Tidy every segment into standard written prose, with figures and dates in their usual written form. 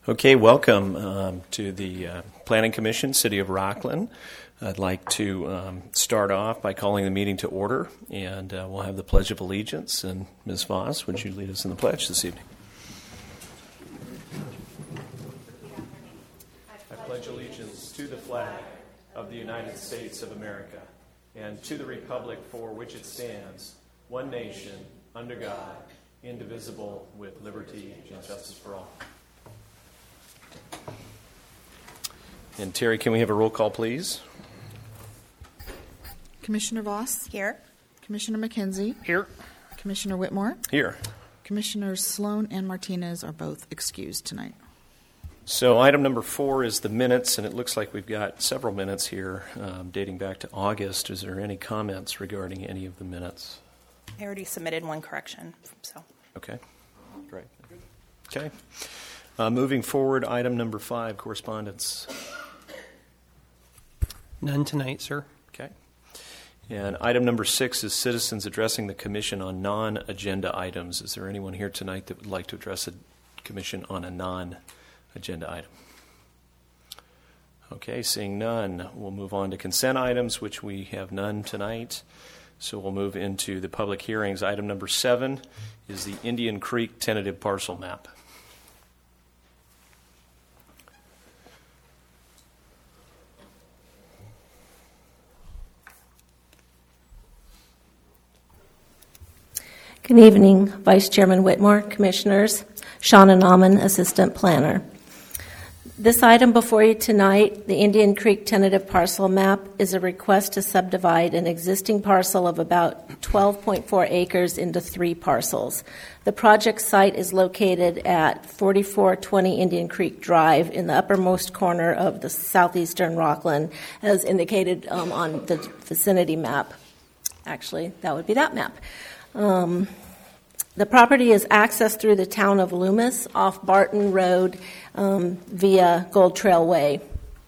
Okay, welcome to the Planning Commission, City of Rockland. I'd like to start off by calling the meeting to order, and we'll have the Pledge of Allegiance. And Ms. Voss, would you lead us in the pledge this evening? I pledge allegiance to the flag of the United States of America and to the republic for which it stands, one nation, under God, indivisible, with liberty and justice for all. And Terry, can we have a roll call, please? Commissioner Voss? Here. Commissioner McKenzie? Here. Commissioner Whitmore? Here. Commissioners Sloan and Martinez are both excused tonight. So item number 4 is the minutes, and it looks like we've got several minutes here dating back to August. Is there any comments regarding any of the minutes? I already submitted one correction, so. Okay, great. Okay. Moving forward, item number 5, correspondence. None tonight, sir. Okay. And item number 6 is citizens addressing the commission on non-agenda items. Is there anyone here tonight that would like to address the commission on a non-agenda item? Okay, seeing none, we'll move on to consent items, which we have none tonight. So we'll move into the public hearings. Item number 7 is the Indian Creek tentative parcel map. Good evening, Vice Chairman Whitmore, Commissioners, Shauna Nauman, Assistant Planner. This item before you tonight, the Indian Creek tentative parcel map, is a request to subdivide an existing parcel of about 12.4 acres into 3 parcels. The project site is located at 4420 Indian Creek Drive in the uppermost corner of the southeastern Rockland, as indicated on the vicinity map. Actually, that would be that map. The property is accessed through the town of Loomis off Barton Road via Gold Trail Way.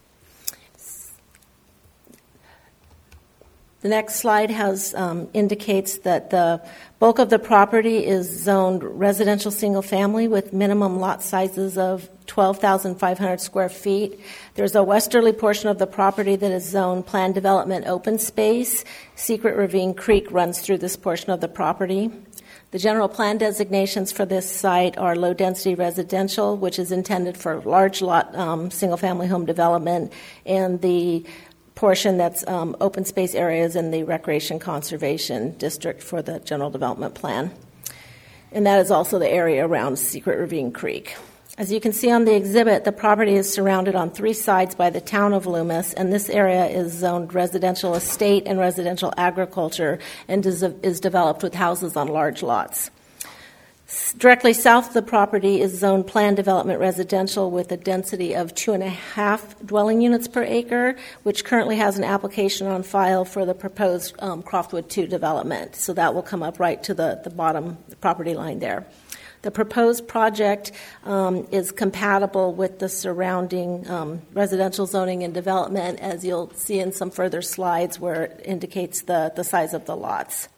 The next slide indicates that the bulk of the property is zoned residential single family with minimum lot sizes of 12,500 square feet. There's a westerly portion of the property that is zoned planned development open space. Secret Ravine Creek runs through this portion of the property. The general plan designations for this site are low-density residential, which is intended for large lot single-family home development, and the portion that's open space areas in the Recreation Conservation District for the general development plan. And that is also the area around Secret Ravine Creek. As you can see on the exhibit, the property is surrounded on 3 sides by the town of Loomis, and this area is zoned residential estate and residential agriculture and is developed with houses on large lots. Directly south of the property is zoned planned development residential with a density of 2.5 dwelling units per acre, which currently has an application on file for the proposed Croftwood 2 development. So that will come up right to the bottom property line there. The proposed project is compatible with the surrounding residential zoning and development, as you'll see in some further slides where it indicates the size of the lots.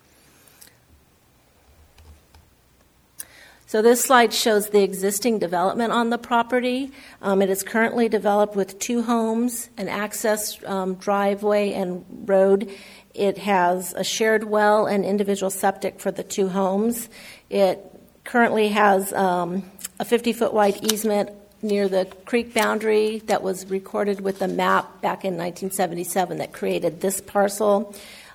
So this slide shows the existing development on the property. It is currently developed with 2 homes, an access driveway and road. It has a shared well and individual septic for the 2 homes. It currently has a 50-foot wide easement near the creek boundary that was recorded with the map back in 1977 that created this parcel.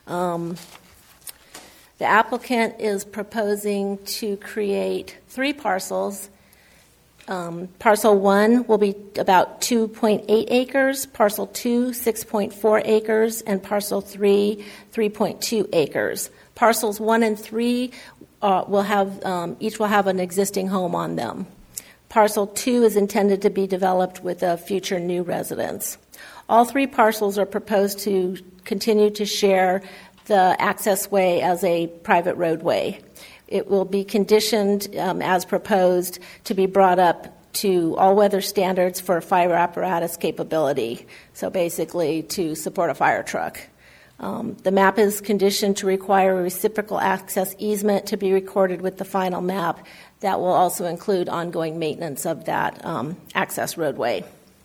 The applicant is proposing to create 3 parcels. Parcel 1 will be about 2.8 acres, Parcel 2, 6.4 acres, and Parcel 3, 3.2 acres. Parcels 1 and 3 each will have an existing home on them. Parcel 2 is intended to be developed with a future new residence. All 3 parcels are proposed to continue to share the access way as a private roadway. It will be conditioned as proposed to be brought up to all-weather standards for fire apparatus capability, so basically to support a fire truck. The map is conditioned to require a reciprocal access easement to be recorded with the final map that will also include ongoing maintenance of that access roadway.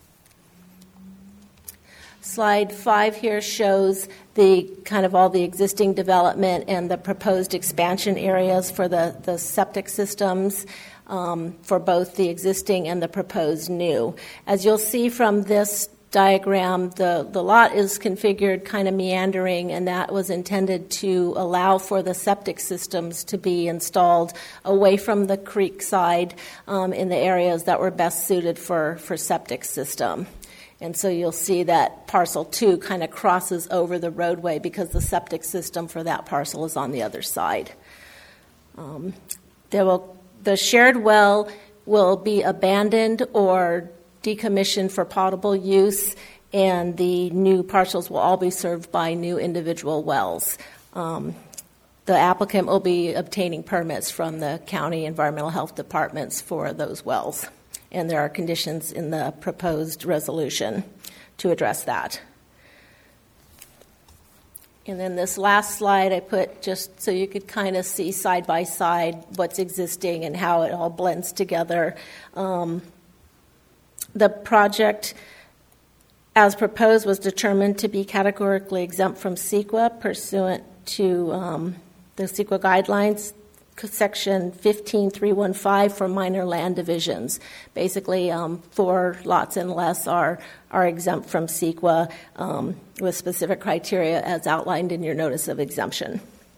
Slide 5 here shows the kind of all the existing development and the proposed expansion areas for the septic systems for both the existing and the proposed new. As you'll see from this diagram, the lot is configured kind of meandering, and that was intended to allow for the septic systems to be installed away from the creek side in the areas that were best suited for septic system. And so you'll see that parcel 2 kind of crosses over the roadway because the septic system for that parcel is on the other side. The shared well will be abandoned or decommissioned for potable use, and the new parcels will all be served by new individual wells. The applicant will be obtaining permits from the county environmental health departments for those wells, and there are conditions in the proposed resolution to address that. And then this last slide I put just so you could kind of see side by side what's existing and how it all blends together. The project, as proposed, was determined to be categorically exempt from CEQA pursuant to the CEQA guidelines, Section 15315 for minor land divisions. Basically, 4 lots and less are exempt from CEQA with specific criteria as outlined in your notice of exemption.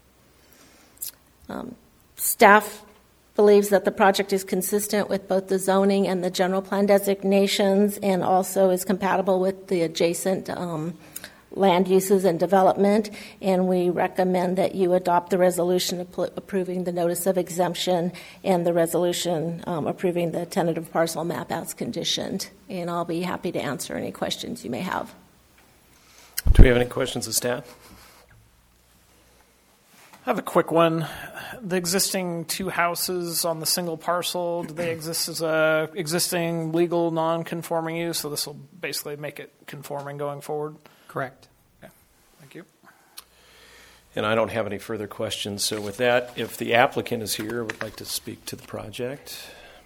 Staff believes that the project is consistent with both the zoning and the general plan designations, and also is compatible with the adjacent land uses and development, and we recommend that you adopt the resolution approving the notice of exemption and the resolution approving the tentative parcel map as conditioned. And I'll be happy to answer any questions you may have. Do we have any questions of staff? I have a quick one. The existing 2 houses on the single parcel, do they exist as a existing legal non-conforming use? So this will basically make it conforming going forward? Correct. Okay. Thank you. And I don't have any further questions. So with that, if the applicant is here, would like to speak to the project.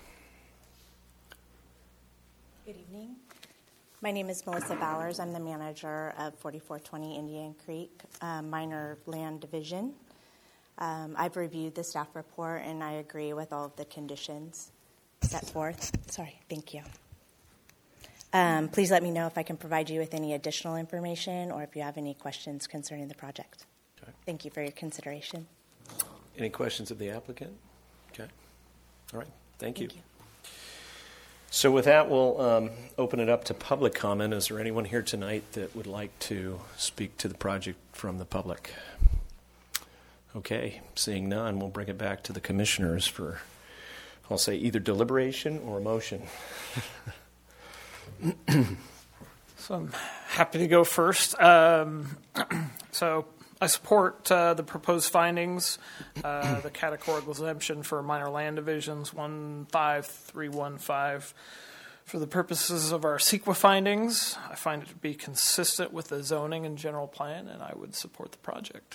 Good evening. My name is Melissa Bowers. I'm the manager of 4420 Indian Creek Minor Land Division. I've reviewed the staff report, and I agree with all of the conditions set forth. Sorry, thank you. Please let me know if I can provide you with any additional information or if you have any questions concerning the project. Okay. Thank you for your consideration. Any questions of the applicant? Okay. All right. Thank you. So with that, we'll open it up to public comment. Is there anyone here tonight that would like to speak to the project from the public? Okay. Seeing none, we'll bring it back to the commissioners for, I'll say, either deliberation or a motion. So I'm happy to go first. So I support the proposed findings, the categorical exemption for minor land divisions 15315. For the purposes of our CEQA findings, I find it to be consistent with the zoning and general plan, and I would support the project.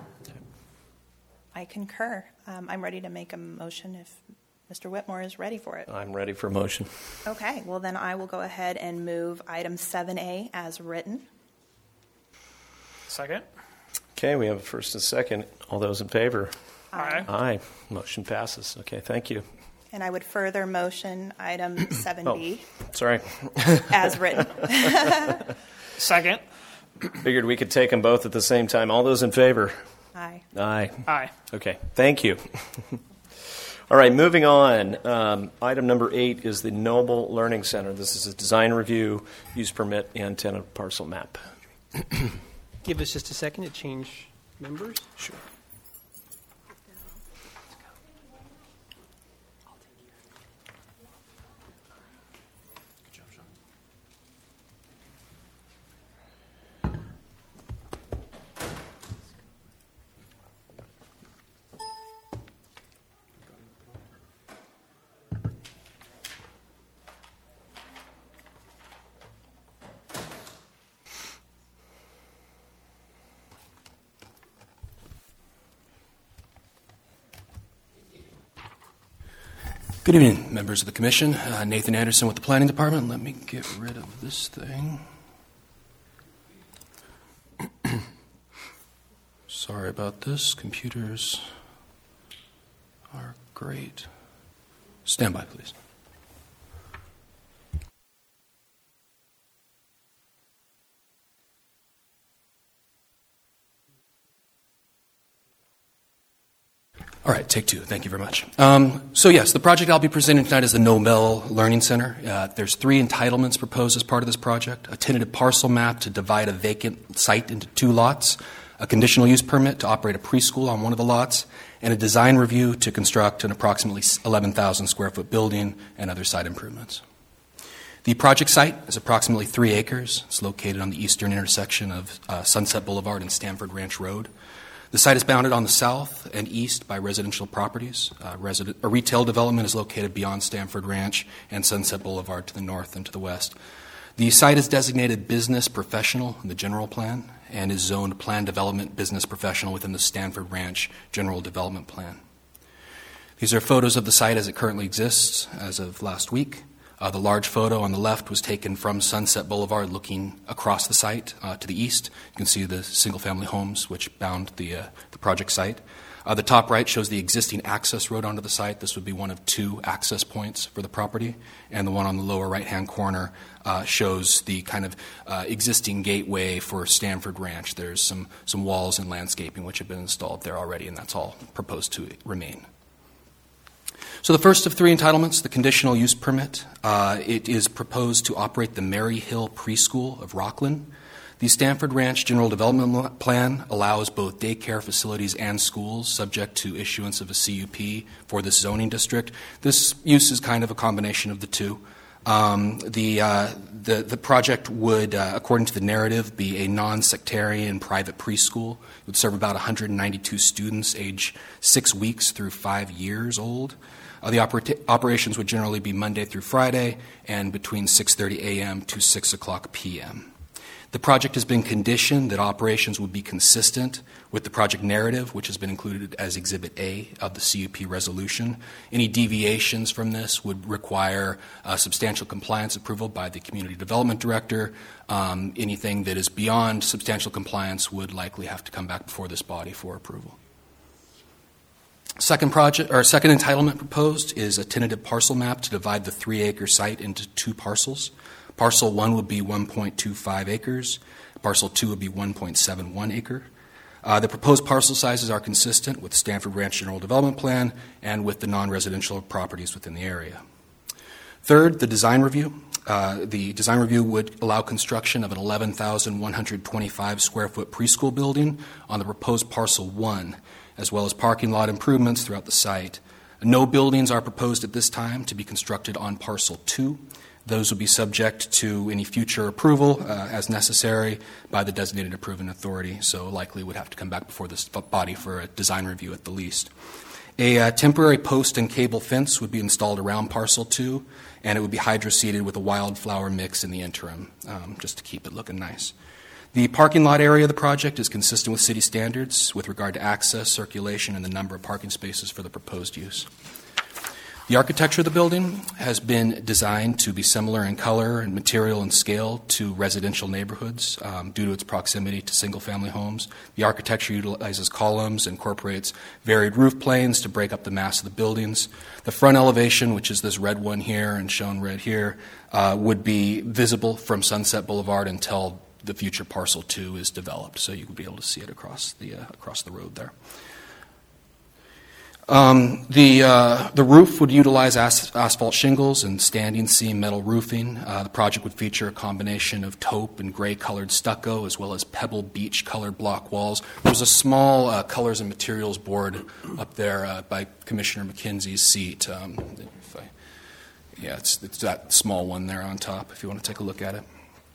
I concur. I'm ready to make a motion if Mr. Whitmore is ready for it. I'm ready for a motion. Okay, well then I will go ahead and move item 7A as written. Second. Okay, we have a first and second. All those in favor? Aye. Aye. Motion passes. Okay, thank you. And I would further motion item 7B Sorry. as written. Second. Figured we could take them both at the same time. All those in favor? Aye. Aye. Aye. Okay, thank you. All right, moving on. Item number 8 is the Noble Learning Center. This is a design review, use permit, and tentative parcel map. Give us just a second to change members. Sure. Good evening, members of the Commission. Nathan Anderson with the Planning Department. Let me get rid of this thing. Sorry about this. Computers are great. Stand by, please. All right, take two. Thank you very much. Yes, the project I'll be presenting tonight is the Nobel Learning Center. There's 3 entitlements proposed as part of this project: a tentative parcel map to divide a vacant site into 2 lots, a conditional use permit to operate a preschool on one of the lots, and a design review to construct an approximately 11,000 square foot building and other site improvements. The project site is approximately 3 acres. It's located on the eastern intersection of Sunset Boulevard and Stanford Ranch Road. The site is bounded on the south and east by residential properties. A retail development is located beyond Stanford Ranch and Sunset Boulevard to the north and to the west. The site is designated business professional in the general plan and is zoned planned development business professional within the Stanford Ranch general development plan. These are photos of the site as it currently exists as of last week. The large photo on the left was taken from Sunset Boulevard looking across the site to the east. You can see the single-family homes which bound the project site. The top right shows the existing access road onto the site. This would be one of 2 access points for the property. And the one on the lower right-hand corner shows the kind of existing gateway for Stanford Ranch. There's some walls and landscaping which have been installed there already, and that's all proposed to remain. So the first of 3 entitlements, the conditional use permit. It is proposed to operate the Mary Hill Preschool of Rockland. The Stanford Ranch General Development Plan allows both daycare facilities and schools subject to issuance of a CUP for this zoning district. This use is kind of a combination of the 2. The project would, according to the narrative, be a non-sectarian private preschool. It would serve about 192 students age 6 weeks through 5 years old. The operations would generally be Monday through Friday and between 6:30 a.m. to 6 o'clock p.m. The project has been conditioned that operations would be consistent with the project narrative, which has been included as Exhibit A of the CUP resolution. Any deviations from this would require substantial compliance approval by the Community Development Director. Anything that is beyond substantial compliance would likely have to come back before this body for approval. Second entitlement proposed is a tentative parcel map to divide the 3-acre site into 2 parcels. Parcel 1 would be 1.25 acres. Parcel 2 would be 1.71 acre. The proposed parcel sizes are consistent with the Stanford Ranch General Development Plan and with the non-residential properties within the area. Third, the design review. The design review would allow construction of an 11,125 square foot preschool building on the proposed Parcel 1, as well as parking lot improvements throughout the site. No buildings are proposed at this time to be constructed on Parcel 2. Those will be subject to any future approval as necessary by the designated approving authority, so likely would have to come back before this body for a design review at the least. A temporary post and cable fence would be installed around Parcel 2, and it would be hydro-seeded with a wildflower mix in the interim, just to keep it looking nice. The parking lot area of the project is consistent with city standards with regard to access, circulation, and the number of parking spaces for the proposed use. The architecture of the building has been designed to be similar in color and material and scale to residential neighborhoods due to its proximity to single-family homes. The architecture utilizes columns, incorporates varied roof planes to break up the mass of the buildings. The front elevation, which is this red one here and shown red here, would be visible from Sunset Boulevard until the future Parcel 2 is developed, so you would be able to see it across the road there. The roof would utilize asphalt shingles and standing seam metal roofing. The project would feature a combination of taupe and gray-colored stucco as well as pebble beach-colored block walls. There's a small colors and materials board up there by Commissioner McKenzie's seat. It's that small one there on top if you want to take a look at it.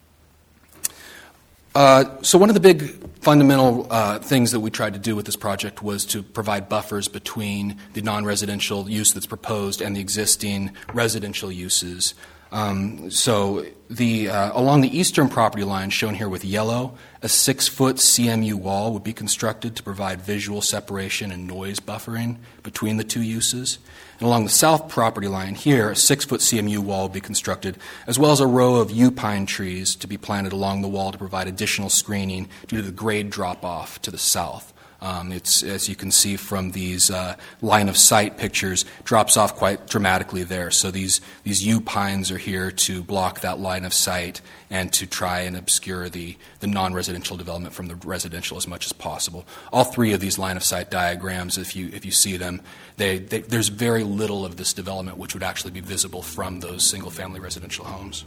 So one of the big fundamental things that we tried to do with this project was to provide buffers between the non-residential use that's proposed and the existing residential uses. So along the eastern property line, shown here with yellow, a 6-foot CMU wall would be constructed to provide visual separation and noise buffering between the two uses. And along the south property line here, a 6-foot CMU wall will be constructed, as well as a row of yew pine trees to be planted along the wall to provide additional screening due to the grade drop-off to the south. It's, as you can see from these line-of-sight pictures, drops off quite dramatically there. So these yew pines are here to block that line of sight and to try and obscure the non-residential development from the residential as much as possible. All three of these line-of-sight diagrams, if you see them, there's very little of this development which would actually be visible from those single-family residential homes.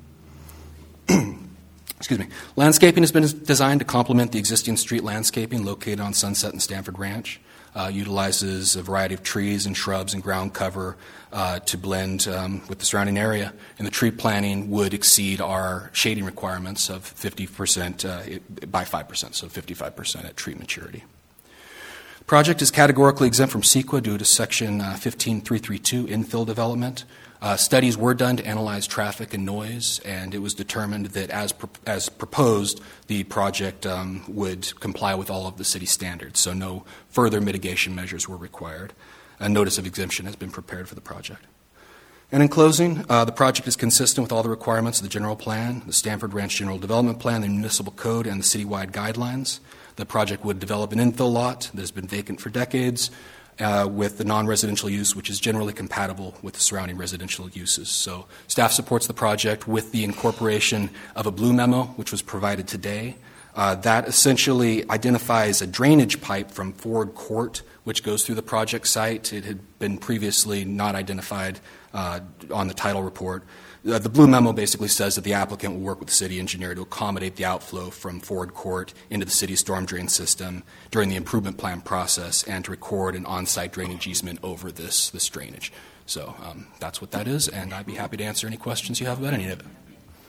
Excuse me. Landscaping has been designed to complement the existing street landscaping located on Sunset and Stanford Ranch. Utilizes a variety of trees and shrubs and ground cover to blend with the surrounding area. And the tree planting would exceed our shading requirements of 50% by 5%, so 55% at tree maturity. Project is categorically exempt from CEQA due to Section 15332 infill development. Studies were done to analyze traffic and noise, and it was determined that as proposed, the project would comply with all of the city standards, so no further mitigation measures were required. A notice of exemption has been prepared for the project. And in closing, the project is consistent with all the requirements of the general plan, the Stanford Ranch General Development Plan, the municipal code, and the citywide guidelines. The project would develop an infill lot that has been vacant for decades, with the non-residential use, which is generally compatible with the surrounding residential uses. So staff supports the project with the incorporation of a blue memo, which was provided today. That essentially identifies a drainage pipe from Ford Court, which goes through the project site. It had been previously not identified on the title report. The blue memo basically says that the applicant will work with the city engineer to accommodate the outflow from Ford Court into the city's storm drain system during the improvement plan process and to record an on-site drainage easement over this drainage. So that's what that is, and I'd be happy to answer any questions you have about any of it.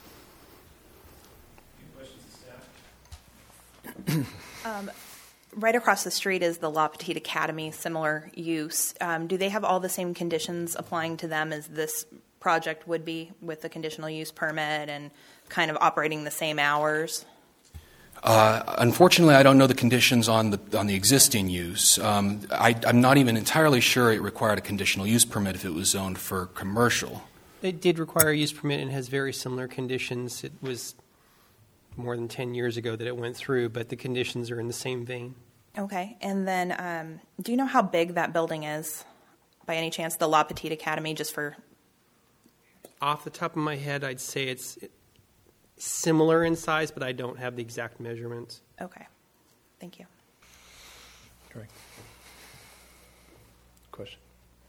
Any questions of staff? Right across the street is the La Petite Academy, similar use. Do they have all the same conditions applying to them as this project would be with the conditional use permit and kind of operating the same hours? Unfortunately, I don't know the conditions on the existing use. I'm not even entirely sure it required a conditional use permit if it was zoned for commercial. It did require a use permit and has very similar conditions. It was more than 10 years ago that it went through, but the conditions are in the same vein. Okay. And then do you know how big that building is by any chance, the La Petite Academy, just for... Off the top of my head, I'd say it's similar in size, but I don't have the exact measurements. Okay. Thank you. Correct. Question?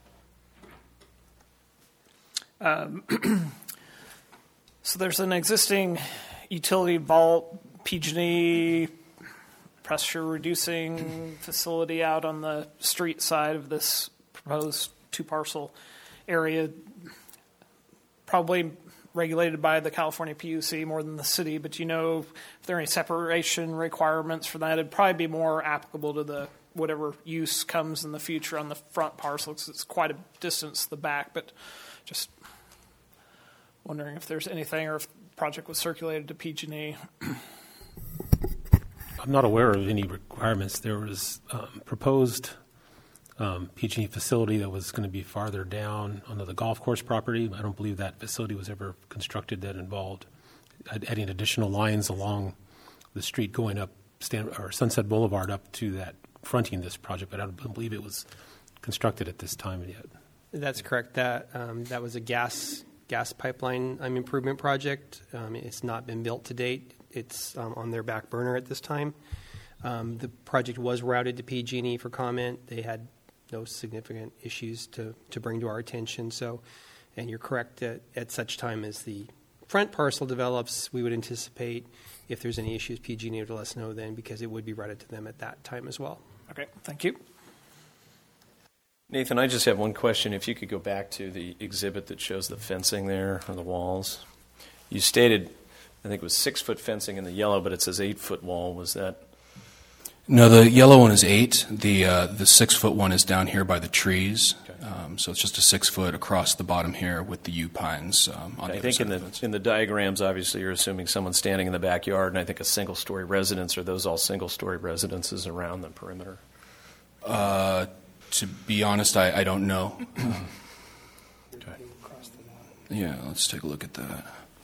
So there's an existing utility vault, PG&E, pressure-reducing facility out on the street side of this proposed two-parcel area, probably regulated by the California PUC more than the city, but do you know if there are any separation requirements for that? It'd probably be more applicable to the whatever use comes in the future on the front parcel, because it's quite a distance to the back, but just wondering if there's anything or if the project was circulated to PG&E. I'm not aware of any requirements. There was proposed PG&E facility that was going to be farther down onto the golf course property. I don't believe that facility was ever constructed that involved adding additional lines along the street going up Sunset Boulevard up to that fronting this project, but I don't believe it was constructed at this time yet. That's correct. That was a gas pipeline improvement project. It's not been built to date. It's on their back burner at this time. The project was routed to PG&E for comment. They had no significant issues to bring to our attention. So, and you're correct that at such time as the front parcel develops, we would anticipate if there's any issues, PG&E would let us know then, because it would be routed to them at that time as well. Okay, thank you. Nathan, I just have one question. If you could go back to the exhibit that shows the fencing there on the walls. You stated, I think it was 6-foot fencing in the yellow, but it says 8-foot wall. Was that? No, the yellow one is 8. The 6-foot one is down here by the trees. Okay. So it's just a 6 foot across the bottom here with the yew pines on the I other think side of the fence. in the diagrams, obviously, you're assuming someone standing in the backyard, and I think a single-story residence. Are those all single-story residences around the perimeter? To be honest, I don't know. Yeah, let's take a look at that.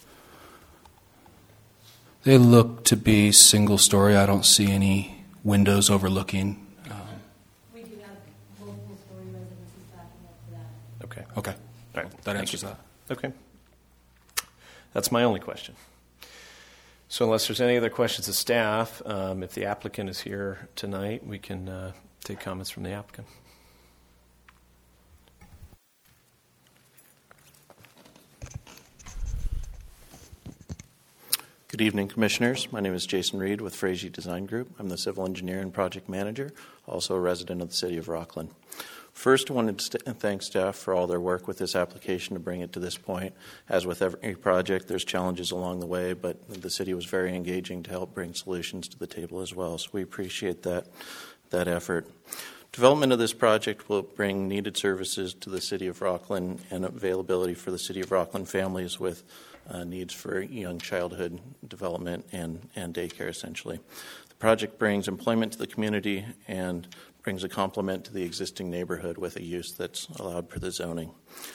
They look to be single-story. I don't see any windows overlooking. We do have multiple-story residences backing up to that. Okay. Okay. All right. That answers that. Okay. That's my only question. So unless there's any other questions of staff, if the applicant is here tonight, we can take comments from the applicant. Good evening, Commissioners. My name is Jason Reed with Frazee Design Group. I'm the civil engineer and project manager, also a resident of the city of Rockland. First, I wanted to thank staff for all their work with this application to bring it to this point. As with every project, there's challenges along the way, but the city was very engaging to help bring solutions to the table as well, so we appreciate that effort. Development of this project will bring needed services to the city of Rockland and availability for the city of Rockland families with needs for young childhood development and daycare, essentially. The project brings employment to the community and brings a complement to the existing neighborhood with a use that's allowed per the zoning.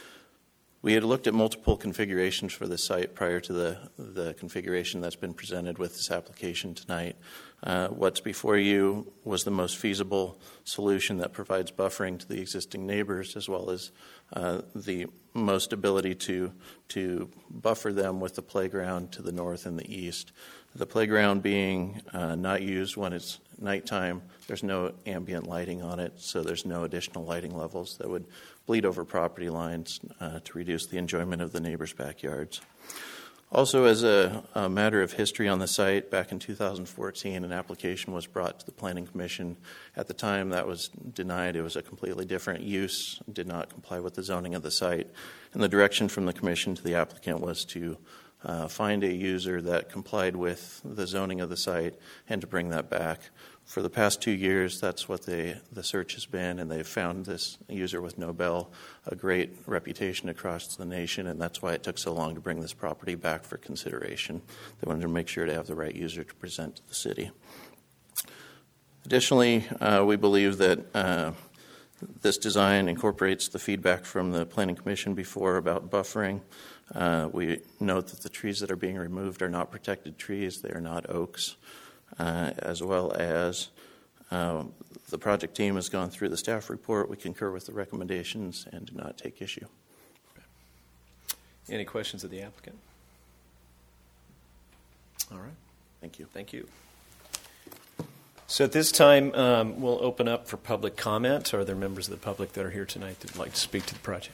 We had looked at multiple configurations for the site prior to the configuration that's been presented with this application tonight. What's before you was the most feasible solution that provides buffering to the existing neighbors as well as the most ability to buffer them with the playground to the north and the east. The playground being not used when it's nighttime, there's no ambient lighting on it, so there's no additional lighting levels that would bleed over property lines to reduce the enjoyment of the neighbors' backyards. Also, as a matter of history on the site, back in 2014, an application was brought to the Planning Commission. At the time, that was denied. It was a completely different use, did not comply with the zoning of the site. And the direction from the Commission to the applicant was to find a user that complied with the zoning of the site and to bring that back. For the past 2 years, that's what the search has been, and they've found this user with Nobel a great reputation across the nation, and that's why it took so long to bring this property back for consideration. They wanted to make sure to have the right user to present to the city. Additionally, we believe that this design incorporates the feedback from the Planning Commission before about buffering. We note that the trees that are being removed are not protected trees. They are not oaks. As well as the project team has gone through the staff report. We concur with the recommendations and do not take issue. Any questions of the applicant? All right. Thank you. Thank you. So at this time, we'll open up for public comment. Are there members of the public that are here tonight that would like to speak to the project?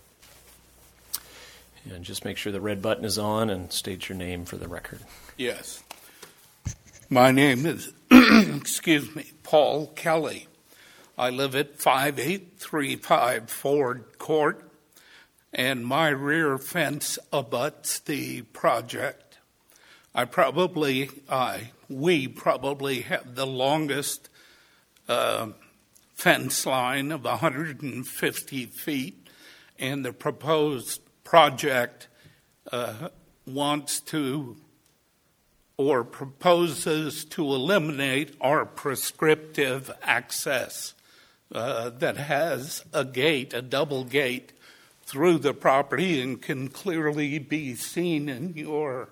And just make sure the red button is on and state your name for the record. Yes. My name is, Paul Kelly. I live at 5835 Ford Court, and my rear fence abuts the project. We probably have the longest fence line of 150 feet, and the proposed project wants to or proposes to eliminate our prescriptive access that has a gate, a double gate, through the property and can clearly be seen in your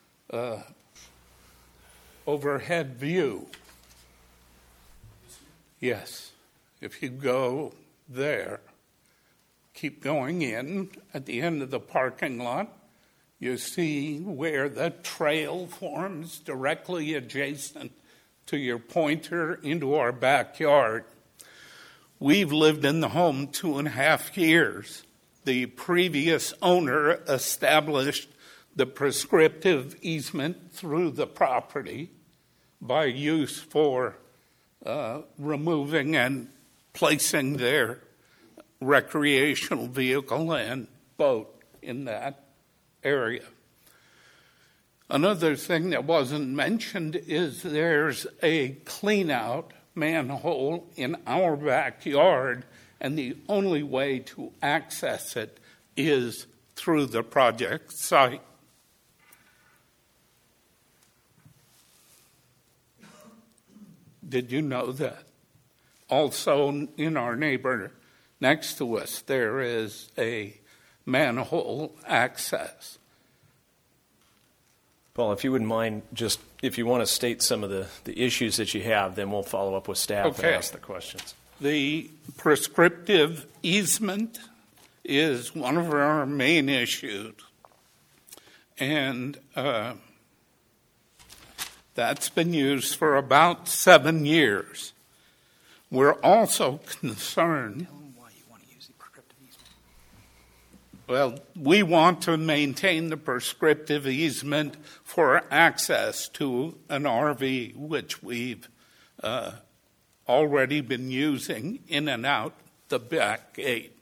overhead view. Yes, if you go there, keep going in at the end of the parking lot, you see where the trail forms directly adjacent to your pointer into our backyard. We've lived in the home 2.5 years. The previous owner established the prescriptive easement through the property by use for removing and placing their recreational vehicle and boat in that area. Another thing that wasn't mentioned is there's a clean-out manhole in our backyard and the only way to access it is through the project site. Did you know that? Also, in our neighbor next to us, there is a manhole access. Paul, if you wouldn't mind, just if you want to state some of the issues that you have, then we'll follow up with staff and ask the questions. The prescriptive easement is one of our main issues, and that's been used for about 7 years. We're also concerned. Well, we want to maintain the prescriptive easement for access to an RV, which we've already been using in and out the back gate.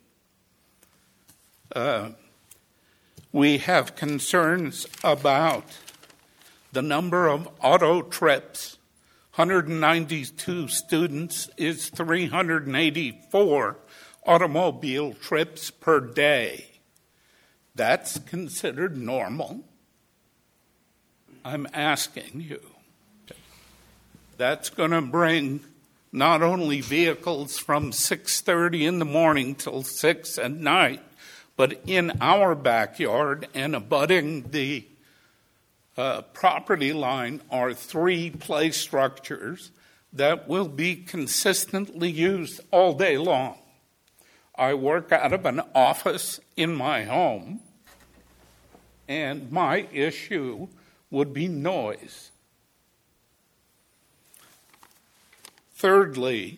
We have concerns about the number of auto trips. 192 students is 384 automobile trips per day. That's considered normal. I'm asking you. That's going to bring not only vehicles from 6:30 in the morning till 6 at night, but in our backyard and abutting the property line are 3 play structures that will be consistently used all day long. I work out of an office in my home, and my issue would be noise. Thirdly,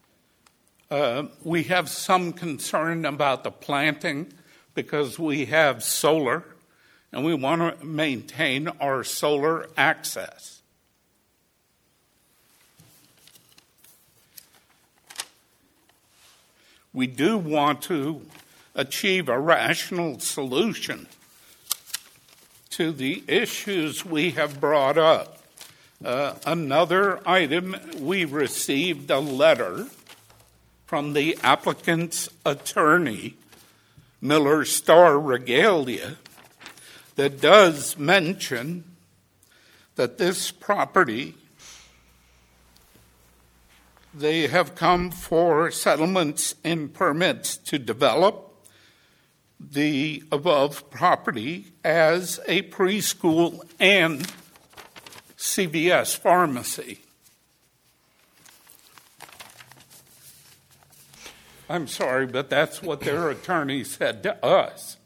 we have some concern about the planting because we have solar, and we want to maintain our solar access. We do want to achieve a rational solution to the issues we have brought up. Another item, we received a letter from the applicant's attorney, Miller Star Regalia, that does mention that this property, they have come for settlements and permits to develop the above property as a preschool and CVS pharmacy. I'm sorry, but that's what their attorney said to us.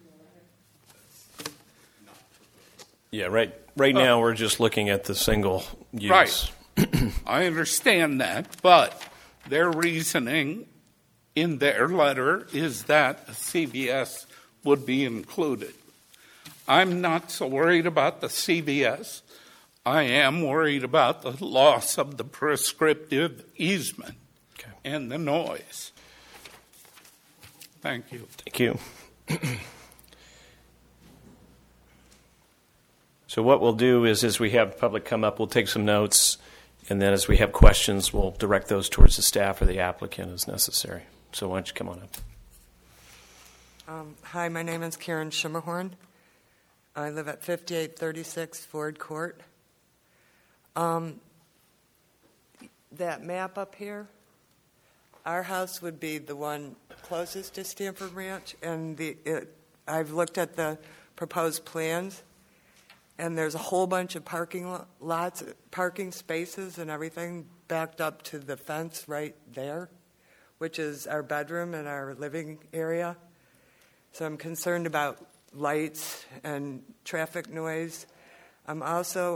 Yeah, right now we're just looking at the single use. Right. I understand that, but their reasoning in their letter is that CVS would be included. I'm not so worried about the CVS. I am worried about the loss of the prescriptive easement and the noise. Thank you. Thank you. So what we'll do is, as we have public come up, we'll take some notes, and then as we have questions, we'll direct those towards the staff or the applicant as necessary. So why don't you come on up? Hi, my name is Karen Schimmerhorn. I live at 5836 Ford Court. That map up here, our house would be the one closest to Stanford Ranch, and I've looked at the proposed plans, and there's a whole bunch of parking lots, parking spaces and everything backed up to the fence right there, which is our bedroom and our living area. So I'm concerned about lights and traffic noise. I'm also,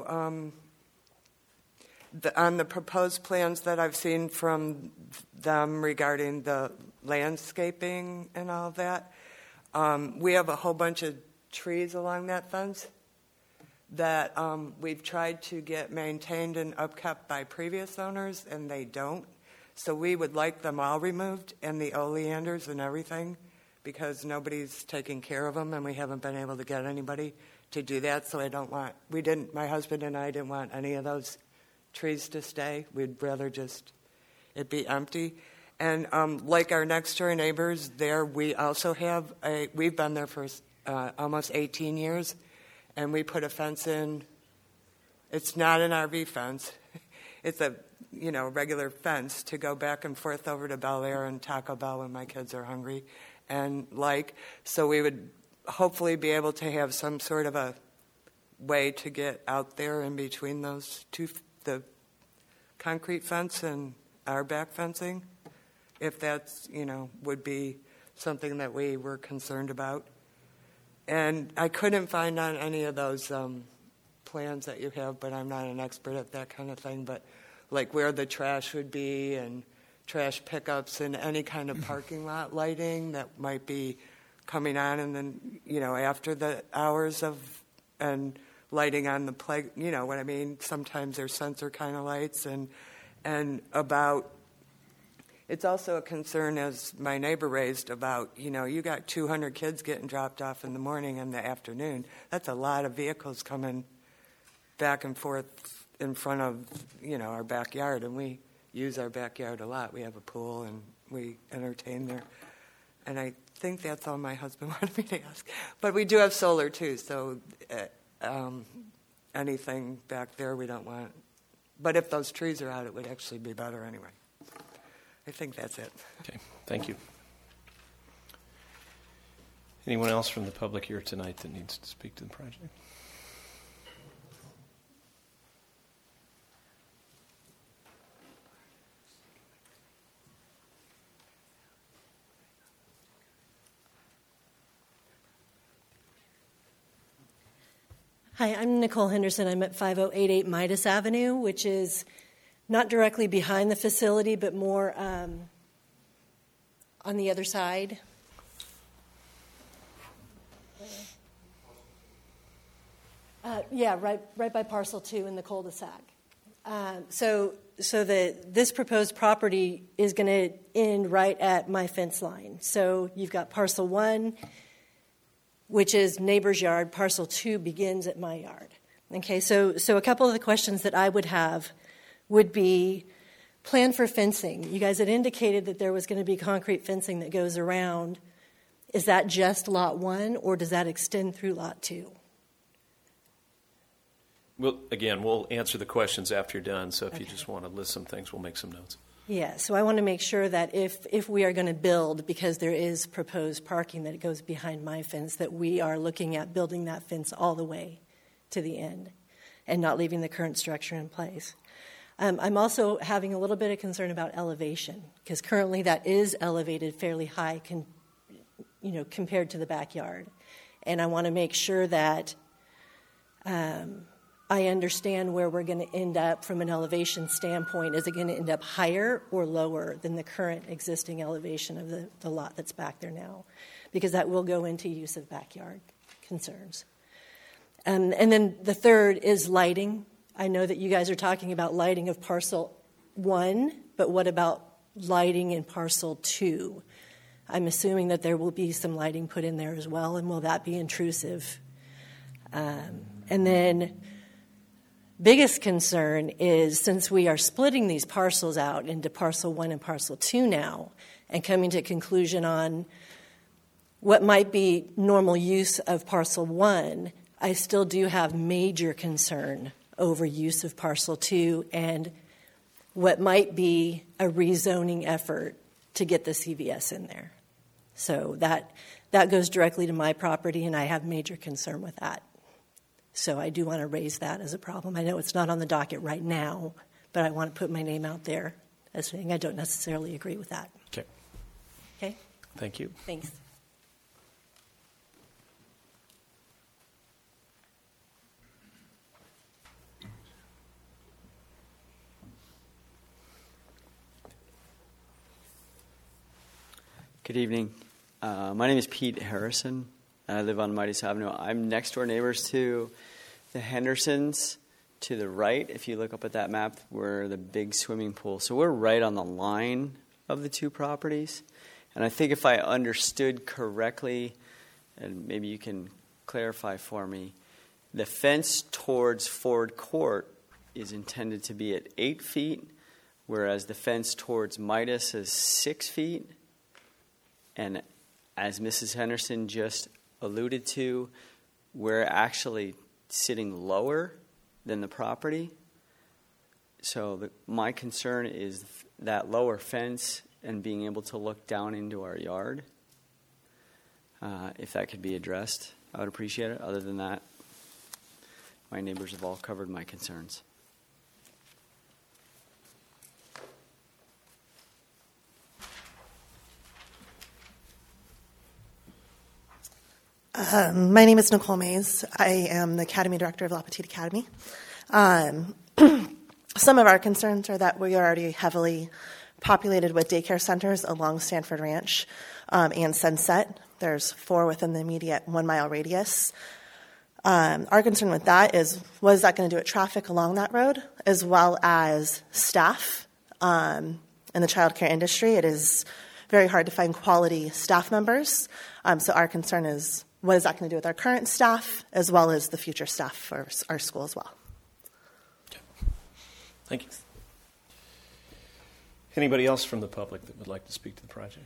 on the proposed plans that I've seen from them regarding the landscaping and all that, we have a whole bunch of trees along that fence that we've tried to get maintained and upkept by previous owners, and they don't. So we would like them all removed, and the oleanders and everything, because nobody's taking care of them, and we haven't been able to get anybody to do that. So my husband and I didn't want any of those trees to stay. We'd rather just it be empty. And like our next door neighbors there, we also have we've been there for almost 18 years, and we put a fence in. It's not an RV fence. It's a regular fence to go back and forth over to Bel Air and Taco Bell when my kids are hungry. And so we would hopefully be able to have some sort of a way to get out there in between those two, the concrete fence and our back fencing, if that's, would be something that we were concerned about. And I couldn't find on any of those plans that you have, but I'm not an expert at that kind of thing, but like where the trash would be and trash pickups and any kind of parking lot lighting that might be coming on, and then, after the hours and lighting on the play, what I mean? Sometimes there's sensor kind of lights and about, it's also a concern, as my neighbor raised, about, you got 200 kids getting dropped off in the morning and the afternoon. That's a lot of vehicles coming back and forth in front of, our backyard, and we use our backyard a lot. We have a pool and we entertain there. And I think that's all my husband wanted me to ask. But we do have solar too, so anything back there we don't want. But if those trees are out, it would actually be better anyway. I think that's it. Okay, thank you. Anyone else from the public here tonight that needs to speak to the project? Hi, I'm Nicole Henderson. I'm at 5088 Midas Avenue, which is not directly behind the facility, but more on the other side. Right by parcel 2 in the cul-de-sac. This proposed property is going to end right at my fence line. So you've got parcel 1, which is neighbor's yard. Parcel 2 begins at my yard. Okay, so a couple of the questions that I would have would be plan for fencing. You guys had indicated that there was going to be concrete fencing that goes around. Is that just lot 1, or does that extend through lot 2? Well, again, we'll answer the questions after you're done, so if you just want to list some things, we'll make some notes. Yeah, so I want to make sure that if we are going to build, because there is proposed parking that goes behind my fence, that we are looking at building that fence all the way to the end and not leaving the current structure in place. I'm also having a little bit of concern about elevation, because currently that is elevated fairly high compared to the backyard. And I want to make sure that I understand where we're going to end up from an elevation standpoint. Is it going to end up higher or lower than the current existing elevation of the lot that's back there now? Because that will go into use of backyard concerns. And then the third is lighting. I know that you guys are talking about lighting of parcel 1, but what about lighting in parcel 2? I'm assuming that there will be some lighting put in there as well, and will that be intrusive? And then biggest concern is, since we are splitting these parcels out into parcel 1 and parcel 2 now, and coming to a conclusion on what might be normal use of parcel 1, I still do have major concern over use of parcel 2 and what might be a rezoning effort to get the CVS in there. So that goes directly to my property, and I have major concern with that. So I do want to raise that as a problem. I know it's not on the docket right now, but I want to put my name out there as saying I don't necessarily agree with that. Okay. Okay? Thank you. Thanks. Good evening. My name is Pete Harrison. I live on Midas Avenue. I'm next door neighbors to the Hendersons to the right. If you look up at that map, we're the big swimming pool. So we're right on the line of the two properties. And I think if I understood correctly, and maybe you can clarify for me, the fence towards Ford Court is intended to be at 8 feet, whereas the fence towards Midas is 6 feet. And as Mrs. Henderson just alluded to, we're actually sitting lower than the property. So my concern is that lower fence and being able to look down into our yard. If that could be addressed, I would appreciate it. Other than that, my neighbors have all covered my concerns. My name is Nicole Mays. I am the Academy Director of La Petite Academy. Some of our concerns are that we are already heavily populated with daycare centers along Stanford Ranch and Sunset. There's 4 within the immediate 1-mile radius. Our concern with that is, what is that going to do with traffic along that road, as well as staff in the childcare industry? It is very hard to find quality staff members. So our concern is, what is that going to do with our current staff, as well as the future staff for our school as well? Okay. Thank you. Anybody else from the public that would like to speak to the project?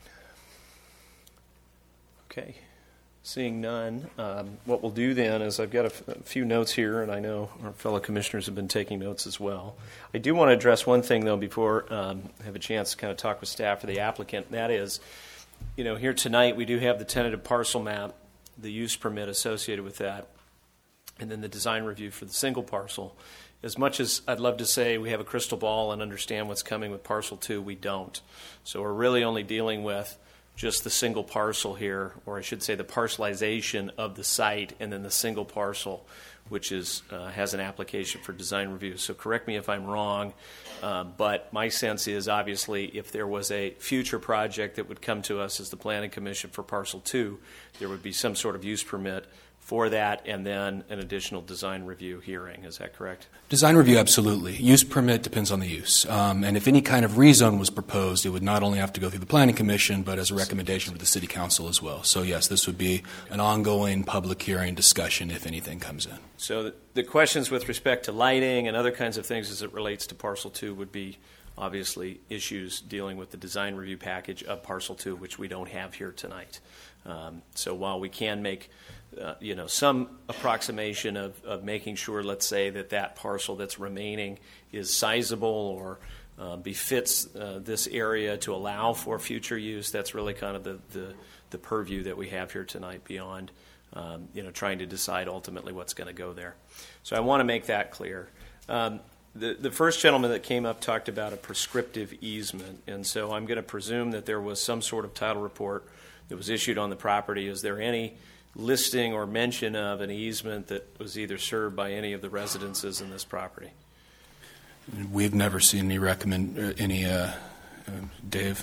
Okay. Seeing none, what we'll do then is I've got a few notes here, and I know our fellow commissioners have been taking notes as well. I do want to address one thing, though, before I have a chance to kind of talk with staff or the applicant, and that is, here tonight we do have the tentative parcel map, the use permit associated with that, and then the design review for the single parcel. As much as I'd love to say we have a crystal ball and understand what's coming with parcel 2, we don't. So we're really only dealing with just the single parcel here, or I should say the parcelization of the site, and then the single parcel, which is has an application for design review. So correct me if I'm wrong, but my sense is, obviously, if there was a future project that would come to us as the Planning Commission for parcel 2, there would be some sort of use permit for that, and then an additional design review hearing. Is that correct? Design review, absolutely. Use permit depends on the use. And if any kind of rezone was proposed, it would not only have to go through the Planning Commission, but as a recommendation for the City Council as well. So, yes, this would be an ongoing public hearing discussion if anything comes in. So the questions with respect to lighting and other kinds of things as it relates to parcel 2 would be obviously issues dealing with the design review package of parcel 2, which we don't have here tonight. So while we can make some approximation of making sure, let's say, that parcel that's remaining is sizable or befits this area to allow for future use, that's really kind of the purview that we have here tonight, beyond trying to decide ultimately what's going to go there. So I want to make that clear. The first gentleman that came up talked about a prescriptive easement, and so I'm going to presume that there was some sort of title report that was issued on the property. Is there any listing or mention of an easement that was either served by any of the residences in this property? We've never seen any Dave?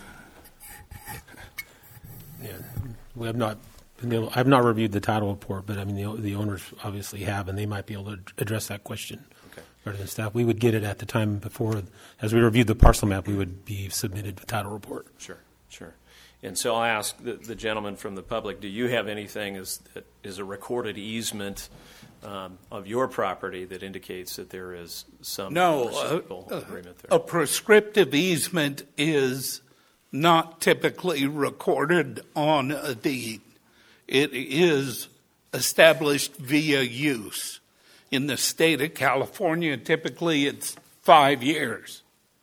Yeah, we have not. I've not reviewed the title report, but I mean the owners obviously have, and they might be able to address that question. Okay. Rather than staff, we would get it at the time before, as we reviewed the parcel map, we would be submitted the title report. Sure. And so I ask the gentleman from the public, do you have anything that is a recorded easement of your property that indicates that there is some reciprocal agreement there? A prescriptive easement is not typically recorded on a deed. It is established via use. In the state of California, typically it's 5 years.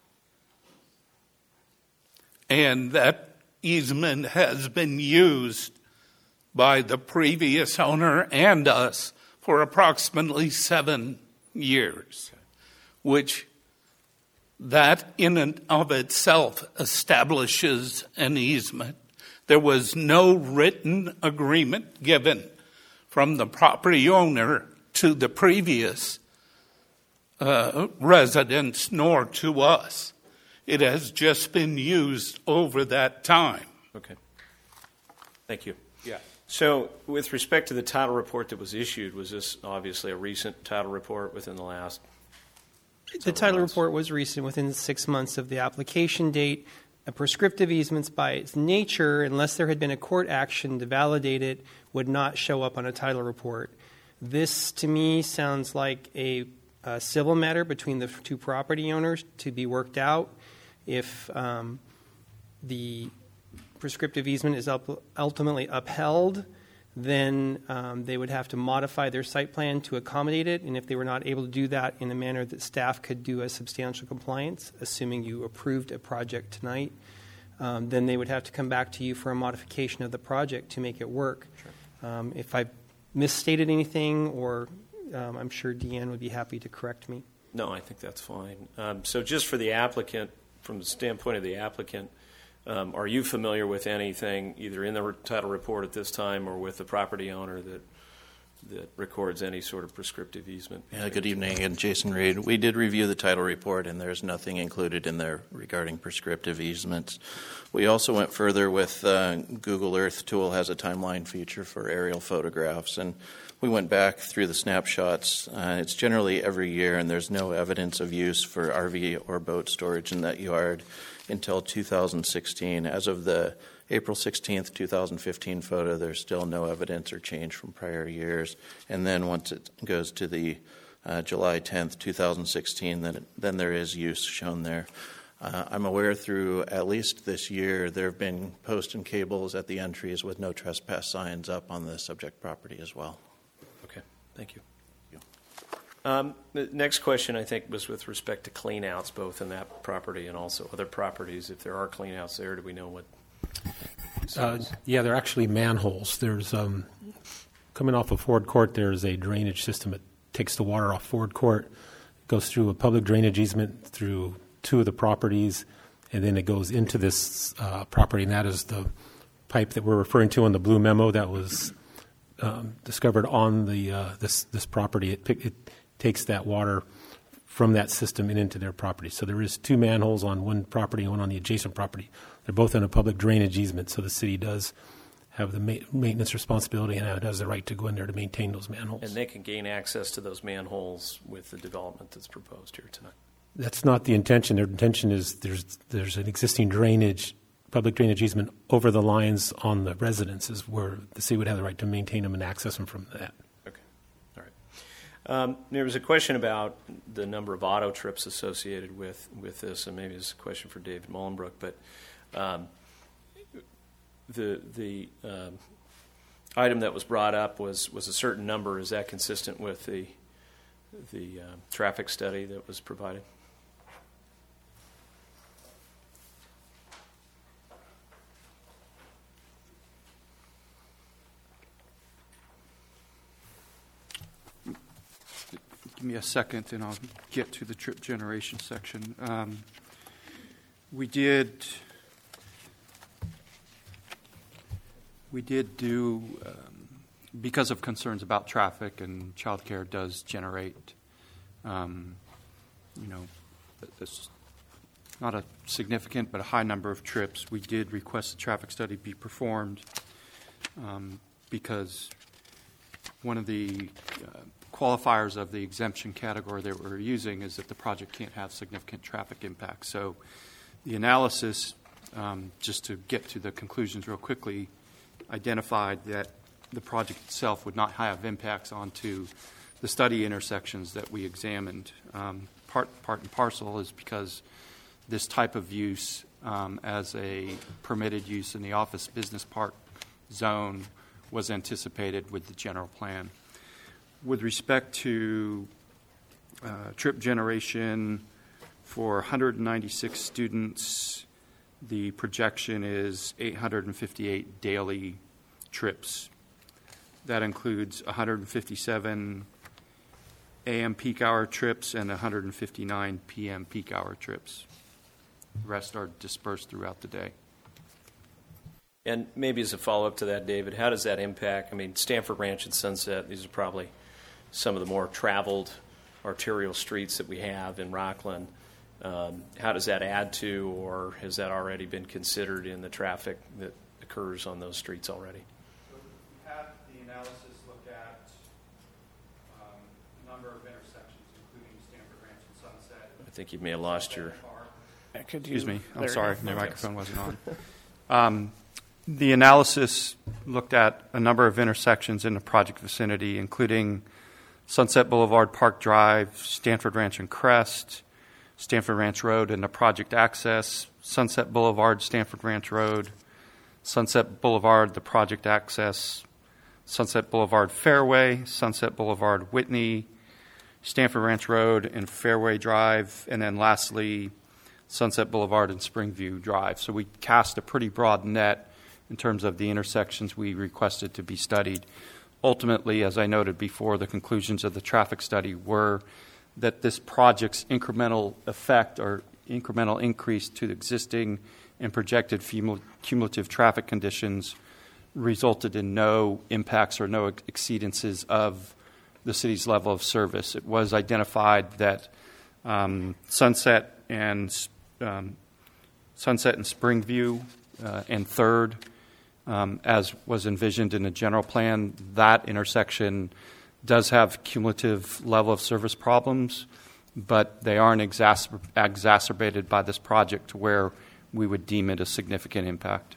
And that easement has been used by the previous owner and us for approximately 7 years, which that in and of itself establishes an easement. There was no written agreement given from the property owner to the previous residents, nor to us. It has just been used over that time. Okay. Thank you. Yeah. So with respect to the title report that was issued, was this obviously a recent title report within the last The title report was recent, within 6 months of the application date. A prescriptive easements, by its nature, unless there had been a court action to validate it, would not show up on a title report. This, to me, sounds like a civil matter between the two property owners to be worked out. If the prescriptive easement is ultimately upheld, then they would have to modify their site plan to accommodate it. And if they were not able to do that in a manner that staff could do a substantial compliance, assuming you approved a project tonight, then they would have to come back to you for a modification of the project to make it work. Sure. If I misstated anything, or I'm sure Deanne would be happy to correct me. No, I think that's fine. So just for the applicant, from the standpoint of the applicant, are you familiar with anything either in the title report at this time or with the property owner that records any sort of prescriptive easement? Yeah, good evening again, Jason Reed. We did review the title report, and there's nothing included in there regarding prescriptive easements. We also went further with Google Earth tool has a timeline feature for aerial photographs, and we went back through the snapshots. It's generally every year, and there's no evidence of use for RV or boat storage in that yard until 2016. As of the April 16th, 2015 photo, there's still no evidence or change from prior years. And then once it goes to the July 10th, 2016, then there is use shown there. I'm aware through at least this year there have been post and cables at the entries with no trespass signs up on the subject property as well. Okay, thank you. The next question, I think, was with respect to cleanouts, both in that property and also other properties. If there are cleanouts there, do we know what? Yeah, they're actually manholes. There's coming off of Ford Court, there's a drainage system that takes the water off Ford Court, goes through a public drainage easement through two of the properties, and then it goes into this property, and that is the pipe that we're referring to on the blue memo that was discovered on the this property. It takes that water from that system and into their property. So there is two manholes on one property and one on the adjacent property. They're both in a public drainage easement, so the city does have the maintenance responsibility and has the right to go in there to maintain those manholes. And they can gain access to those manholes with the development that's proposed here tonight. That's not the intention. Their intention is there's an existing public drainage easement over the lines on the residences where the city would have the right to maintain them and access them from that. There was a question about the number of auto trips associated with this, and maybe it's a question for David Mullenbrook, but the item that was brought up was a certain number. Is that consistent with the traffic study that was provided? Give me a second, and I'll get to the trip generation section. We did do, because of concerns about traffic and childcare does generate, this not a significant but a high number of trips. We did request a traffic study be performed because one of the qualifiers of the exemption category that we're using is that the project can't have significant traffic impact. So the analysis, just to get to the conclusions real quickly, identified that the project itself would not have impacts onto the study intersections that we examined. Part and parcel is because this type of use as a permitted use in the office business park zone was anticipated with the general plan. With respect to trip generation for 196 students, the projection is 858 daily trips. That includes 157 a.m. peak hour trips and 159 p.m. peak hour trips. The rest are dispersed throughout the day. And maybe as a follow-up to that, David, how does that impact? I mean, Stanford Ranch and Sunset, these are probably some of the more traveled arterial streets that we have in Rockland. How does that add to, or has that already been considered in the traffic that occurs on those streets already? So we had the analysis looked at a number of intersections, including Stanford Ranch and Sunset. I think you may have lost your... Excuse me. I'm sorry. My microphone wasn't on. The analysis looked at a number of intersections in the project vicinity, including Sunset Boulevard, Park Drive, Stanford Ranch and Crest, Stanford Ranch Road and the project access, Sunset Boulevard, Stanford Ranch Road, Sunset Boulevard, the project access, Sunset Boulevard Fairway, Sunset Boulevard Whitney, Stanford Ranch Road and Fairway Drive, and then lastly, Sunset Boulevard and Springview Drive. So we cast a pretty broad net in terms of the intersections we requested to be studied. Ultimately, as I noted before, the conclusions of the traffic study were that this project's incremental effect or incremental increase to the existing and projected cumulative traffic conditions resulted in no impacts or no exceedances of the city's level of service. It was identified that Sunset and Springview and Third, as was envisioned in the general plan, that intersection does have cumulative level of service problems, but they aren't exacerbated by this project to where we would deem it a significant impact.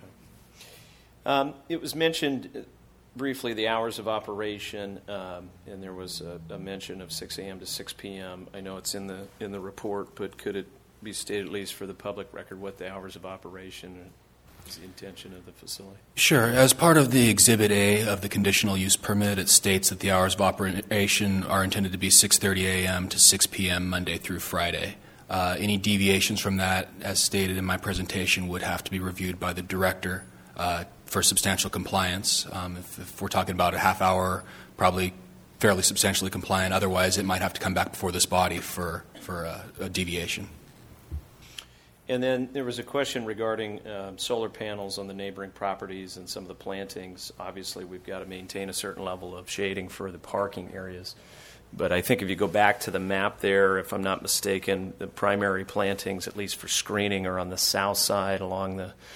It was mentioned briefly the hours of operation, and there was a mention of 6 a.m. to 6 p.m. I know it's in the report, but could it be stated at least for the public record what the hours of operation is the intention of the facility? Sure. As part of the Exhibit A of the conditional use permit, it states that the hours of operation are intended to be 6:30 a.m. to 6 p.m. Monday through Friday. Any deviations from that, as stated in my presentation, would have to be reviewed by the director for substantial compliance. If we're talking about a half hour, probably fairly substantially compliant. Otherwise, it might have to come back before this body for a deviation. And then there was a question regarding solar panels on the neighboring properties and some of the plantings. Obviously, we've got to maintain a certain level of shading for the parking areas. But I think if you go back to the map there, if I'm not mistaken, the primary plantings, at least for screening, are on the south side along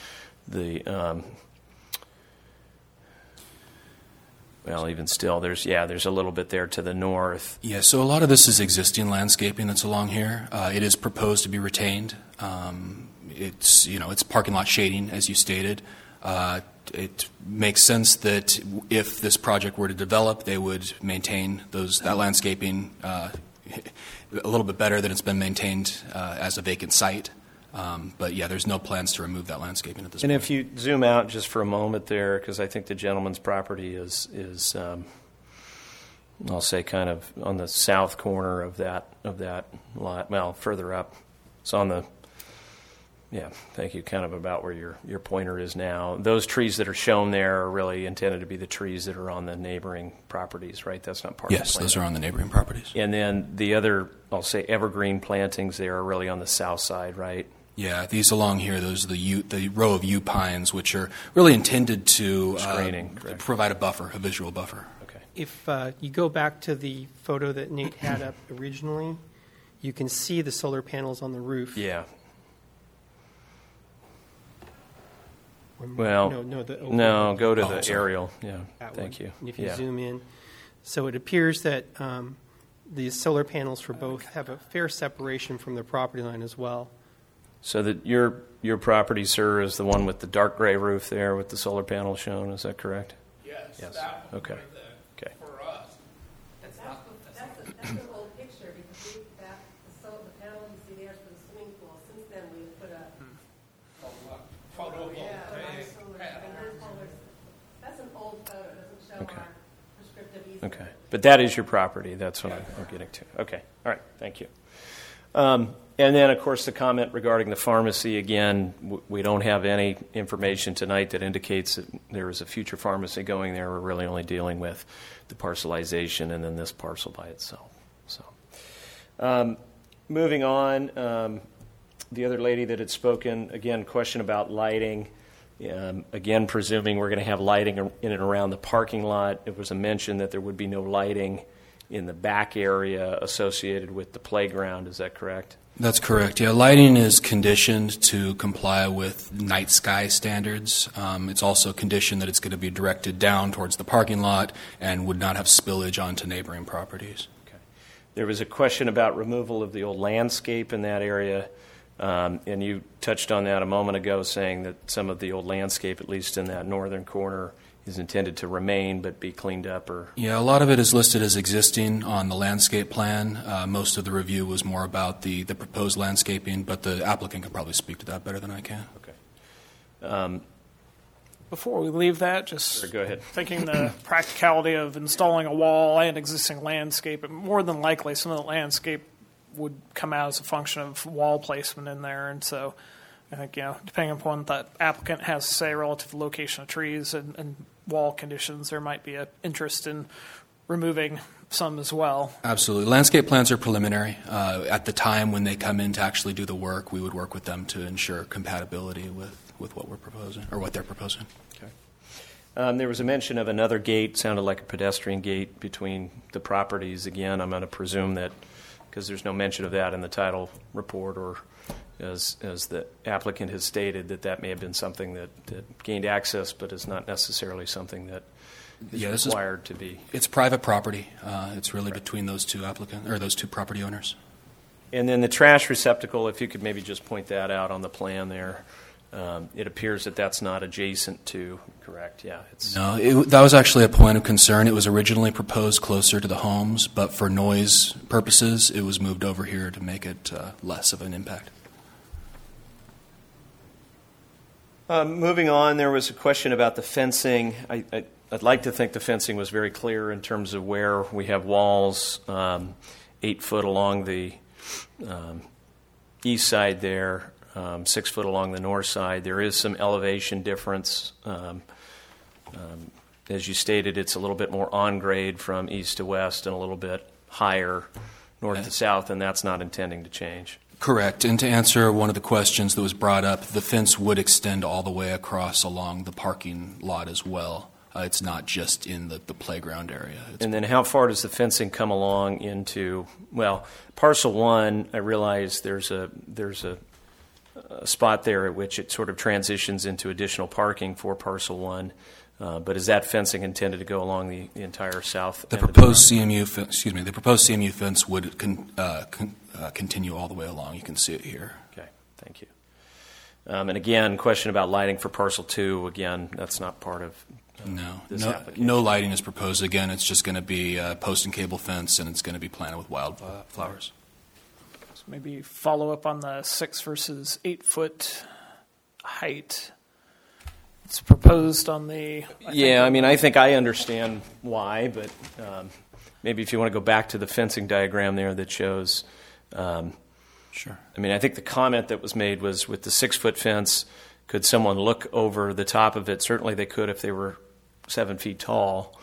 well, even still, there's a little bit there to the north. Yeah, so a lot of this is existing landscaping that's along here. It is proposed to be retained. It's parking lot shading, as you stated. It makes sense that if this project were to develop, they would maintain that landscaping a little bit better than it's been maintained as a vacant site. But yeah, there's no plans to remove that landscaping at this point. And if you zoom out just for a moment there, because I think the gentleman's property is I'll say kind of on the south corner of that lot. Well, further up, it's on the thank you. Kind of about where your pointer is now. Those trees that are shown there are really intended to be the trees that are on the neighboring properties, right? That's not part of the plan. Yes, those are on the neighboring properties. And then the other, I'll say, evergreen plantings there are really on the south side, right? Yeah, these along here, those are the row of yew pines, which are really intended to provide a visual buffer. Okay. If you go back to the photo that Nate had up originally, you can see the solar panels on the roof. Yeah. Well, go to the aerial. Yeah, thank you. And if you zoom in, so it appears that the solar panels for both have a fair separation from the property line as well. So that your property, sir, is the one with the dark gray roof there with the solar panels shown. Is that correct? Yes. That one. Okay. For us. That's an old picture because the panel you see there is for the swimming pool. Since then, we've put a that's an old photo. It doesn't show our prescriptive easement. Okay. But that is your property. That's what I'm getting to. Okay. All right. Thank you. And then, of course, the comment regarding the pharmacy, again, we don't have any information tonight that indicates that there is a future pharmacy going there. We're really only dealing with the parcelization and then this parcel by itself. So, moving on, the other lady that had spoken, again, question about lighting. Again, presuming we're going to have lighting in and around the parking lot. It was a mention that there would be no lighting in the back area associated with the playground. Is that correct? That's correct. Yeah, lighting is conditioned to comply with night sky standards. It's also conditioned that it's going to be directed down towards the parking lot and would not have spillage onto neighboring properties. Okay. There was a question about removal of the old landscape in that area, and you touched on that a moment ago, saying that some of the old landscape, at least in that northern corner, is intended to remain but be cleaned up, or? Yeah, a lot of it is listed as existing on the landscape plan. Most of the review was more about the proposed landscaping, but the applicant can probably speak to that better than I can. Okay. Before we leave that, just Sure, go ahead. thinking the practicality of installing a wall and existing landscape, more than likely some of the landscape would come out as a function of wall placement in there. And so I think, depending upon what that applicant has to say relative to location of trees and wall conditions, there might be an interest in removing some as well. Absolutely. Landscape plans are preliminary. At the time when they come in to actually do the work, we would work with them to ensure compatibility with what we're proposing, or what they're proposing. Okay. There was a mention of another gate, sounded like a pedestrian gate between the properties. Again, I'm going to presume that, because there's no mention of that in the title report, or as the applicant has stated, that may have been something that gained access, but is not necessarily something that is required to be. It's private property. It's really between those two those two property owners. And then the trash receptacle, if you could maybe just point that out on the plan there. It appears that that's not adjacent to, correct? Yeah. No, that was actually a point of concern. It was originally proposed closer to the homes, but for noise purposes, it was moved over here to make it less of an impact. Moving on, there was a question about the fencing. I'd like to think the fencing was very clear in terms of where we have walls 8 foot along the east side there. 6 foot along the north side. There is some elevation difference. As you stated, it's a little bit more on grade from east to west and a little bit higher north to south, and that's not intending to change. Correct. And to answer one of the questions that was brought up, the fence would extend all the way across along the parking lot as well. It's not just in the playground area. And then how far does the fencing come along into, parcel 1, I realize there's a spot there at which it sort of transitions into additional parking for parcel 1. But is that fencing intended to go along the entire south? The proposed CMU fence would continue all the way along. You can see it here. Okay, thank you. And again, question about lighting for parcel 2. Again, that's not part of this application. No lighting is proposed. Again, it's just going to be a post and cable fence, and it's going to be planted with wildflowers. Maybe follow up on the 6 versus 8 foot height. It's proposed on the. I think I understand why, but maybe if you want to go back to the fencing diagram there that shows. Sure. I think the comment that was made was with the 6 foot fence, could someone look over the top of it? Certainly they could if they were 7 feet tall.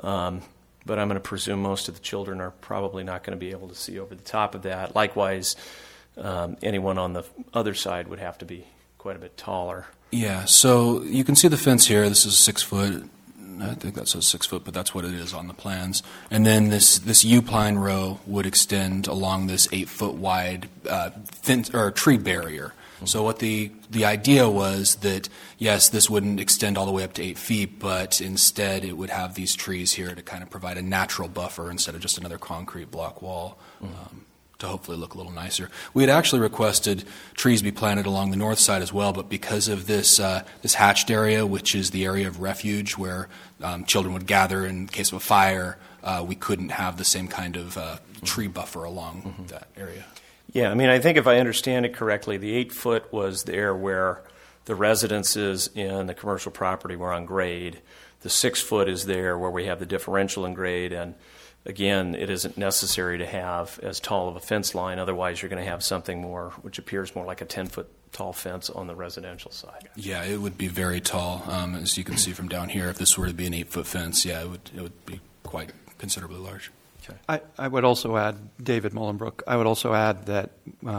But I'm going to presume most of the children are probably not going to be able to see over the top of that. Likewise, anyone on the other side would have to be quite a bit taller. Yeah, so you can see the fence here. This is 6 foot. I think that says 6 foot, but that's what it is on the plans. And then this U-pine row would extend along this 8 foot wide fence or tree barrier. So what the idea was that, yes, this wouldn't extend all the way up to 8 feet, but instead it would have these trees here to kind of provide a natural buffer instead of just another concrete block wall to hopefully look a little nicer. We had actually requested trees be planted along the north side as well, but because of this hatched area, which is the area of refuge where children would gather in case of a fire, we couldn't have the same kind of tree buffer along that area. Yeah, I think if I understand it correctly, the 8 foot was there where the residences in the commercial property were on grade. The 6 foot is there where we have the differential in grade, and again, it isn't necessary to have as tall of a fence line. Otherwise, you're going to have something more, which appears more like a 10-foot tall fence on the residential side. Yeah, it would be very tall. As you can see from down here, if this were to be an 8-foot fence, it would be quite considerably large. I would also add, David Mullenbrook, I would also add that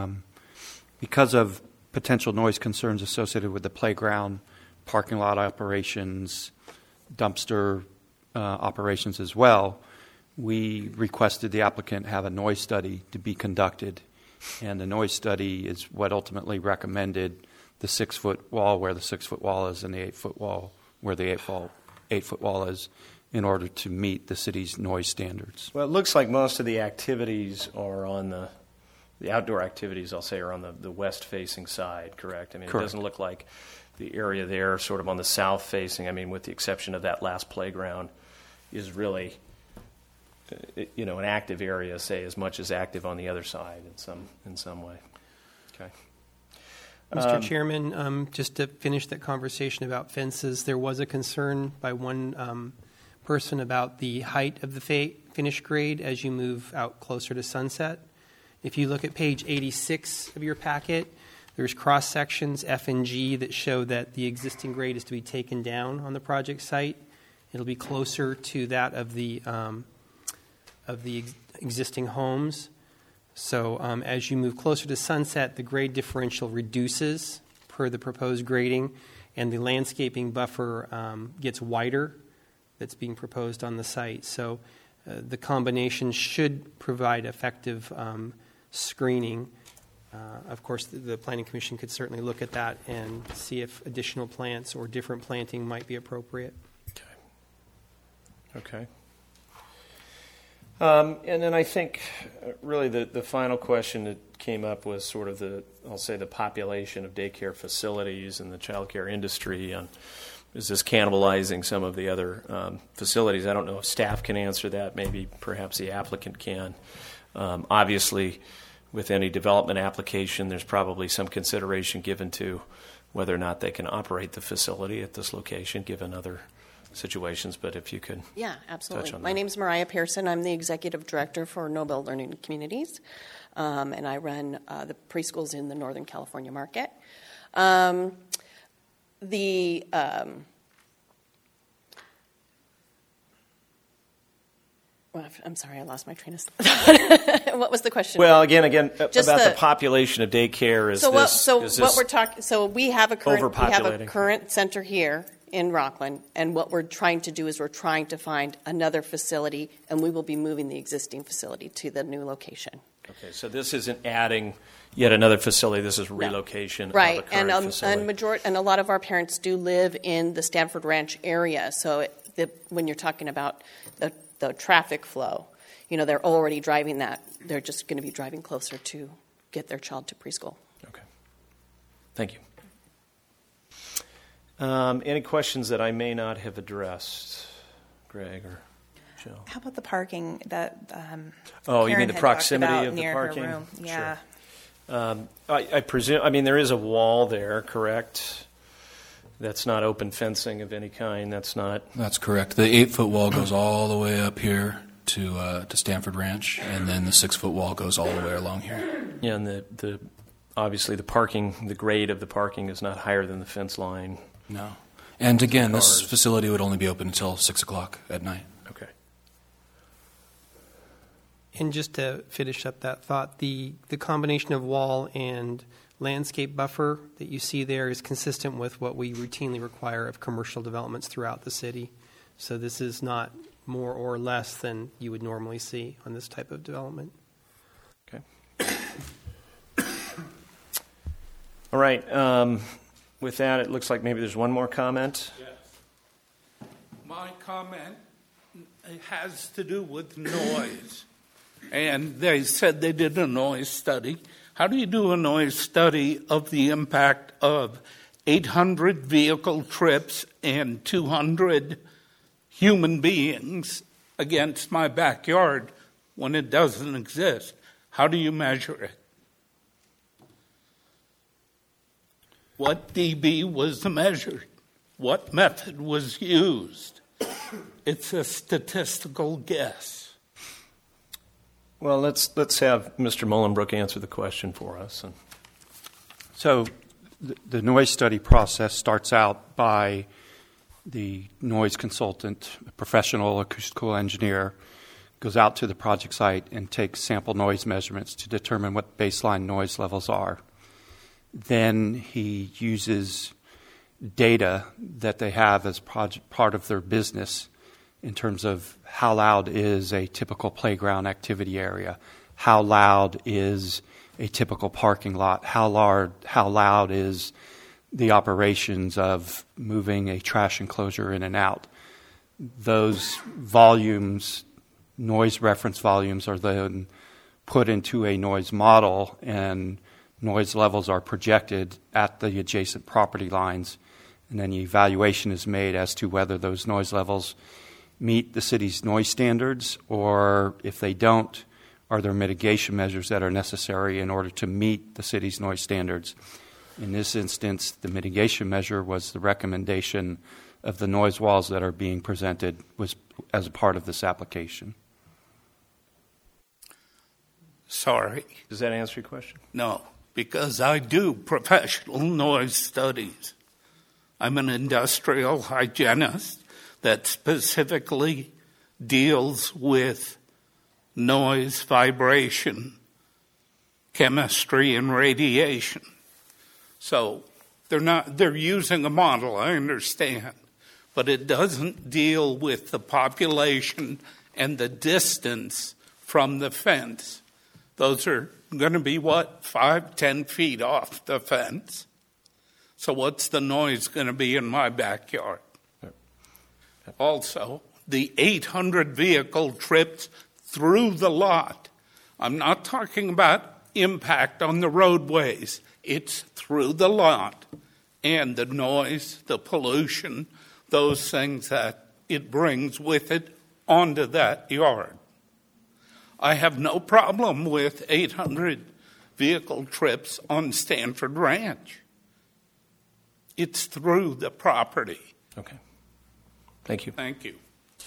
because of potential noise concerns associated with the playground, parking lot operations, dumpster operations as well, we requested the applicant have a noise study to be conducted, and the noise study is what ultimately recommended the 6 foot wall where the 6 foot wall is and the 8 foot wall where the 8 foot wall is, in order to meet the city's noise standards. Well, it looks like most of the activities are on the the outdoor activities, I'll say, are on the west-facing side, correct? I mean, Correct. It doesn't look like the area there, sort of on the south-facing, I mean, with the exception of that last playground, is really, an active area, say, as much as active on the other side in some way. Okay. Mr. Chairman, just to finish that conversation about fences, there was a concern by one person about the height of the finish grade as you move out closer to Sunset. If you look at page 86 of your packet, there's cross sections F and G that show that the existing grade is to be taken down on the project site. It'll be closer to that of the existing homes. So as you move closer to Sunset, the grade differential reduces per the proposed grading, and the landscaping buffer gets wider that's being proposed on the site. So the combination should provide effective screening. Of course, the Planning Commission could certainly look at that and see if additional plants or different planting might be appropriate. Okay. And then I think really the final question that came up was sort of the population of daycare facilities and the child care industry. Is this cannibalizing some of the other facilities? I don't know if staff can answer that. Maybe perhaps the applicant can. Obviously, with any development application, there's probably some consideration given to whether or not they can operate the facility at this location, given other situations, but if you could absolutely. touch on My that. name is Mariah Pearson. I'm the executive director for Nobel Learning Communities, and I run the preschools in the Northern California market. I'm sorry, I lost my train of thought. What was the question? Well, again, about Just the population of daycare. So we have a overpopulating? current center here in Rockland, and what we're trying to do is we're trying to find another facility, and we will be moving the existing facility to the new location. Okay, so this isn't adding yet another facility. This is relocation Right, of a current facility. and a lot of our parents do live in the Stanford Ranch area. So when you're talking about the traffic flow, they're already driving that. They're just going to be driving closer to get their child to preschool. Okay, thank you. Any questions that I may not have addressed, Greg or Jill? How about the parking that you mean Karen the had proximity talked about of the near parking? her room? Yeah. Sure. I presume, there is a wall there, correct? That's not open fencing of any kind. That's correct. The 8-foot wall goes all the way up here to Stanford Ranch, and then the 6-foot wall goes all the way along here. Yeah, and obviously the parking, the grade of the parking is not higher than the fence line. No. And again, this facility would only be open until 6 o'clock at night. Okay. And just to finish up that thought, the combination of wall and landscape buffer that you see there is consistent with what we routinely require of commercial developments throughout the city. So this is not more or less than you would normally see on this type of development. Okay. All right. With that, it looks like maybe there's one more comment. Yes. My comment has to do with noise. And they said they did a noise study. How do you do a noise study of the impact of 800 vehicle trips and 200 human beings against my backyard when it doesn't exist? How do you measure it? What dB was measured? What method was used? It's a statistical guess. Well, let's have Mr. Mullenbrook answer the question for us. So the noise study process starts out by the noise consultant, a professional acoustical engineer, goes out to the project site and takes sample noise measurements to determine what baseline noise levels are. Then he uses data that they have as part of their business in terms of how loud is a typical playground activity area, how loud is a typical parking lot, how loud is the operations of moving a trash enclosure in and out. Those volumes, noise reference volumes, are then put into a noise model, and noise levels are projected at the adjacent property lines, and then the evaluation is made as to whether those noise levels meet the city's noise standards, or if they don't, are there mitigation measures that are necessary in order to meet the city's noise standards. In this instance, the mitigation measure was the recommendation of the noise walls that are being presented was as a part of this application. Sorry. Does that answer your question? No, because I do professional noise studies. I'm an industrial hygienist that specifically deals with noise, vibration, chemistry, and radiation. So they're using a model, I understand, but it doesn't deal with the population and the distance from the fence. Those are going to be, 5-10 feet off the fence. So what's the noise going to be in my backyard? Also, the 800 vehicle trips through the lot. I'm not talking about impact on the roadways. It's through the lot. And the noise, the pollution, those things that it brings with it onto that yard. I have no problem with 800 vehicle trips on Stanford Ranch. It's through the property. Okay. Thank you. Thank you.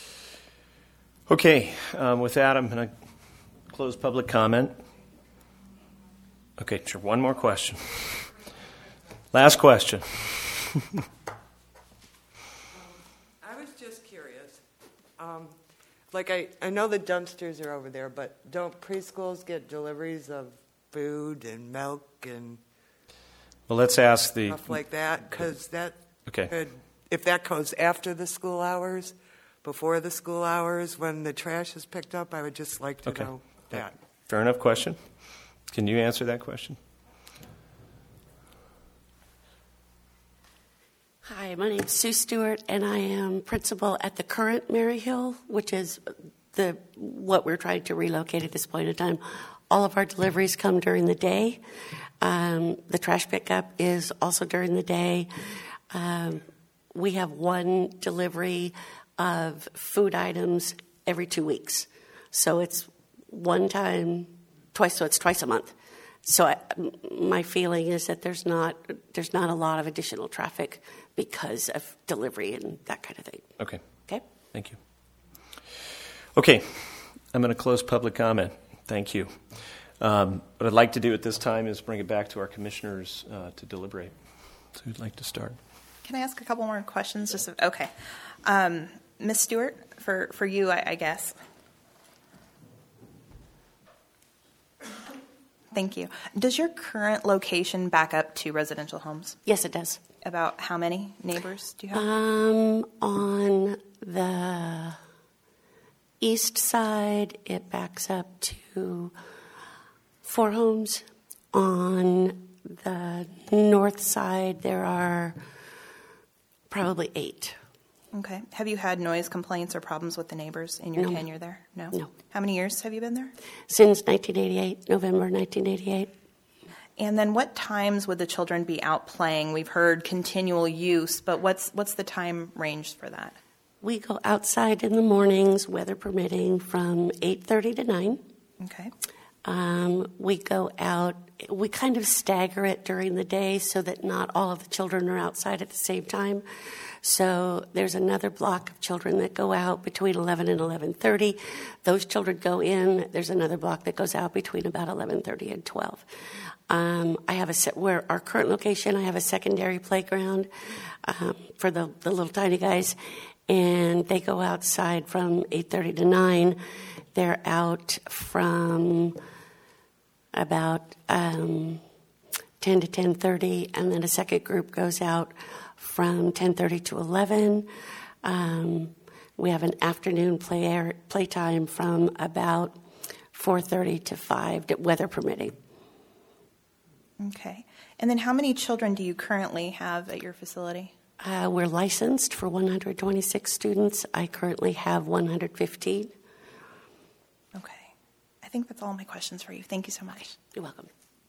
Okay, with that, I'm going to close public comment. Okay, sure. One more question. Last question. I was just curious. I know the dumpsters are over there, but don't preschools get deliveries of food and milk and Well, let's ask the stuff like that? Because that Okay. could, if that goes after the school hours, before the school hours, when the trash is picked up, I would just like to know that. Fair enough question. Can you answer that question? Hi, my name is Sue Stewart, and I am principal at the current Mary Hill, which is what we're trying to relocate at this point in time. All of our deliveries come during the day. The trash pickup is also during the day. We have one delivery of food items every 2 weeks. So it's one time, twice, so it's twice a month. So my feeling is that there's not a lot of additional traffic because of delivery and that kind of thing. Okay. Okay. Thank you. Okay. I'm going to close public comment. Thank you. What I'd like to do at this time is bring it back to our commissioners to deliberate. So who'd like to start? Can I ask a couple more questions? Okay. Ms. Stewart, for you, I guess. Thank you. Does your current location back up to residential homes? Yes, it does. About how many neighbors do you have? On the east side, it backs up to 4 homes. On the north side, there are probably 8. Okay. Have you had noise complaints or problems with the neighbors in your tenure there? No. How many years have you been there? Since 1988, November 1988. And then what times would the children be out playing? We've heard continual use, but what's the time range for that? We go outside in the mornings, weather permitting, from 8:30 to 9. Okay. We go out, we kind of stagger it during the day so that not all of the children are outside at the same time. So there's another block of children that go out between 11 and 11:30. Those children go in. There's another block that goes out between about 11:30 and 12. I have where our current location, I have a secondary playground for the little tiny guys, and they go outside from 8:30 to 9. They're out from about 10 to 10:30, and then a second group goes out from 10:30 to 11. We have an afternoon playtime from about 4:30 to 5, weather permitting. Okay. And then how many children do you currently have at your facility? We're licensed for 126 students. I currently have 115. think that's all my questions for you. Thank you so much. You're welcome.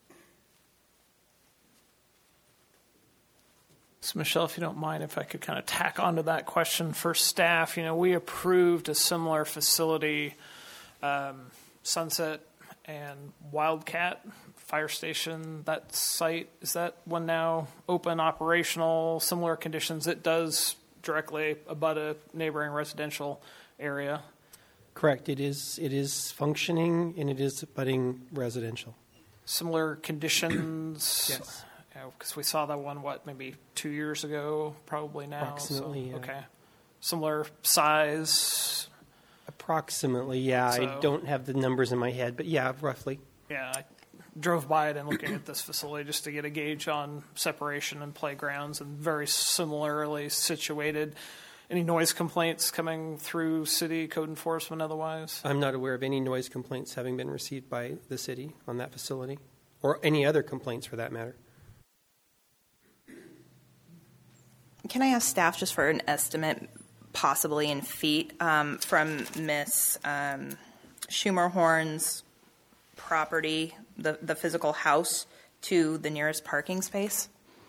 So, Michelle, if you don't mind, if I could kind of tack onto that question for staff. We approved a similar facility, Sunset and Wildcat Fire Station. That site, is that one now open, operational, similar conditions? It does directly abut a neighboring residential area. Correct. It is functioning, and it is abutting residential. Similar conditions? Yes. Because we saw that one, maybe 2 years ago, probably now? Approximately, yeah. Okay. Similar size? Approximately, yeah. So, I don't have the numbers in my head, but yeah, roughly. Yeah, I drove by it and looking at this facility just to get a gauge on separation and playgrounds, and very similarly situated. Any noise complaints coming through city code enforcement otherwise? I'm not aware of any noise complaints having been received by the city on that facility, or any other complaints for that matter. Can I ask staff just for an estimate, possibly in feet, from Miss Schumerhorn's property, the physical house, to the nearest parking space?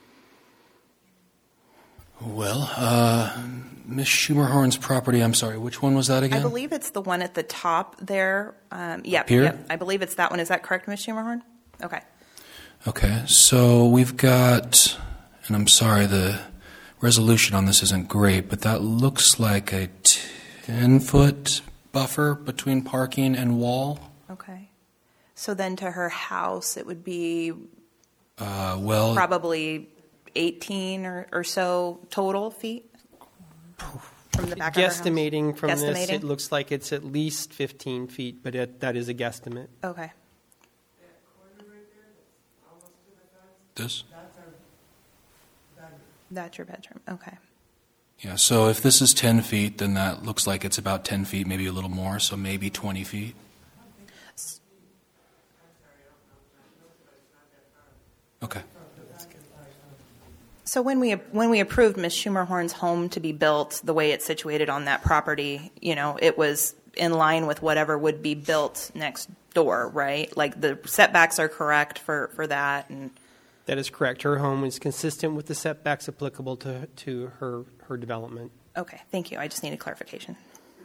Well, Miss Schumerhorn's property, I'm sorry, which one was that again? I believe it's the one at the top there. Yep, Here? yep, I believe it's that one. Is that correct, Miss Schumerhorn? Okay. Okay, so we've got, and I'm sorry, the resolution on this isn't great, but that looks like a 10-foot buffer between parking and wall. Okay. So then to her house, it would be well, probably 18 or so total feet from the back of her house? Guesstimating from this, Guesstimating? it looks like it's at least 15 feet, but that is a guesstimate. Okay. This? That's your bedroom. Okay. Yeah, so if this is 10 feet, then that looks like it's about 10 feet, maybe a little more, so maybe 20 feet. Okay. So when we approved Ms. Schumerhorn's home to be built the way it's situated on that property, it was in line with whatever would be built next door, right? Like the setbacks are correct for that, and That is correct. Her home is consistent with the setbacks applicable to her development. okay, thank you. I just needed clarification.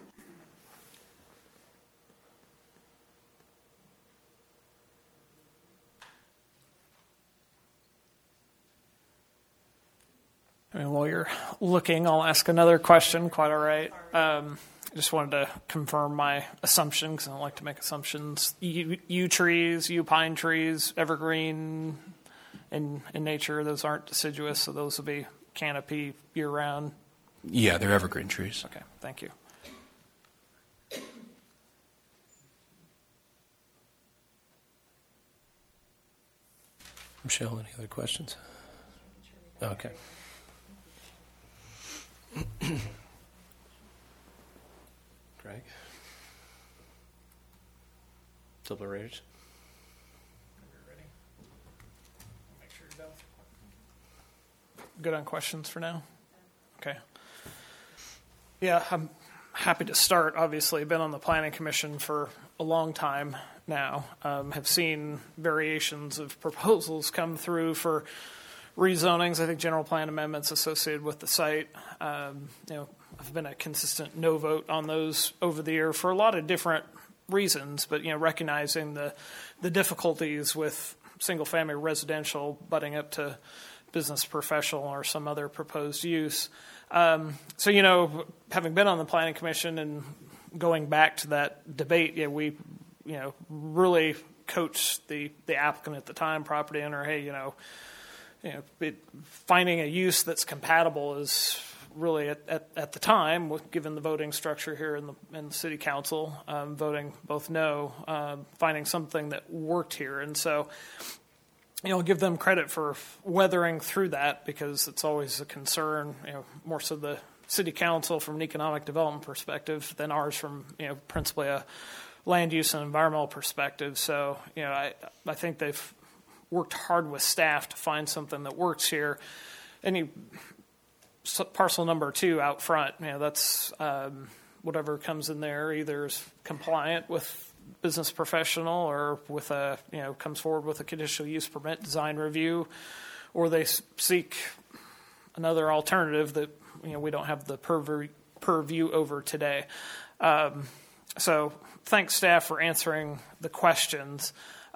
While you're looking, I'll ask another question. Quite all right. I just wanted to confirm my assumption, because I don't like to make assumptions. Yew trees, yew pine trees, evergreen in nature, those aren't deciduous, so those will be canopy year-round? Yeah, they're evergreen trees. Okay, thank you. Michelle, any other questions? Okay. Greg? Deliberators? Good on questions for now? Okay. Yeah, I'm happy to start. Obviously, been on the Planning Commission for a long time now. Have seen variations of proposals come through for rezonings, I think general plan amendments associated with the site. I've been a consistent no vote on those over the year for a lot of different reasons, but recognizing the difficulties with single-family residential butting up to business professional or some other proposed use. So, having been on the Planning Commission and going back to that debate, we, really coached the applicant at the time, property owner, hey, finding a use that's compatible is really at the time, given the voting structure here in the city council, voting both no, finding something that worked here. And so, give them credit for weathering through that, because it's always a concern, more so the city council from an economic development perspective than ours from, principally a land use and environmental perspective. So, I think they've worked hard with staff to find something that works here. Any parcel number 2 out front, that's whatever comes in there either is compliant with business professional or with comes forward with a conditional use permit design review, or they seek another alternative that we don't have the purview over today. So thanks, staff, for answering the questions.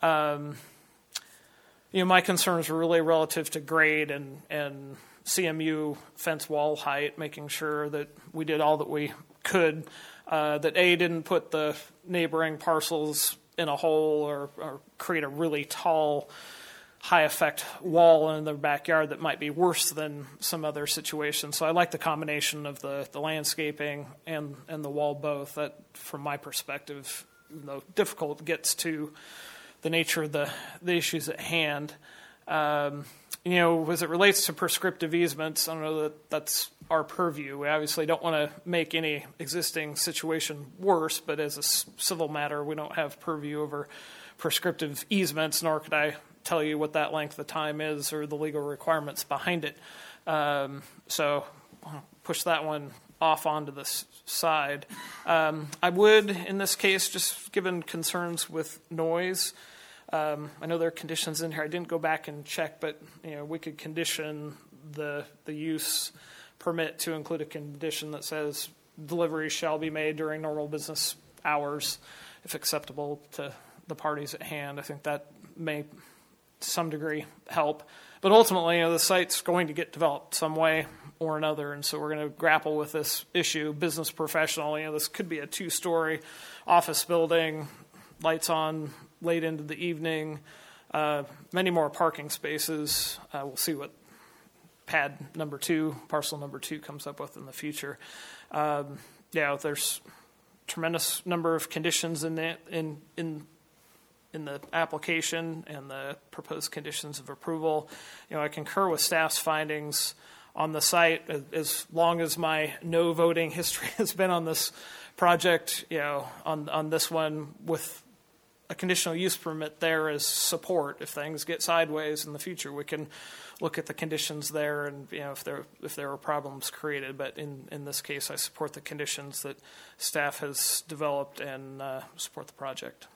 My concerns were really relative to grade and CMU fence wall height, making sure that we did all that we could, that didn't put the neighboring parcels in a hole or create a really tall, high-effect wall in their backyard that might be worse than some other situations. So I like the combination of the landscaping and the wall both. That, from my perspective, though difficult, gets to the nature of the issues at hand. As it relates to prescriptive easements, I don't know that that's our purview. We obviously don't want to make any existing situation worse, but as a civil matter, we don't have purview over prescriptive easements, nor could I tell you what that length of time is or the legal requirements behind it. So I'll push that one off onto the side. I would, in this case, just given concerns with noise, I know there are conditions in here. I didn't go back and check, but we could condition the use permit to include a condition that says delivery shall be made during normal business hours, if acceptable to the parties at hand. I think that may, to some degree, help. But ultimately, the site's going to get developed some way or another, and so we're going to grapple with this issue. Business professional, this could be a 2-story office building, lights on late into the evening, many more parking spaces. We'll see what pad number 2, parcel number 2 comes up with in the future. There's tremendous number of conditions in the application and the proposed conditions of approval. I concur with staff's findings on the site. As long as my no voting history has been on this project, on this one, with a conditional use permit there as support. If things get sideways in the future, we can look at the conditions there and if there are problems created. But in this case, I support the conditions that staff has developed and support the project.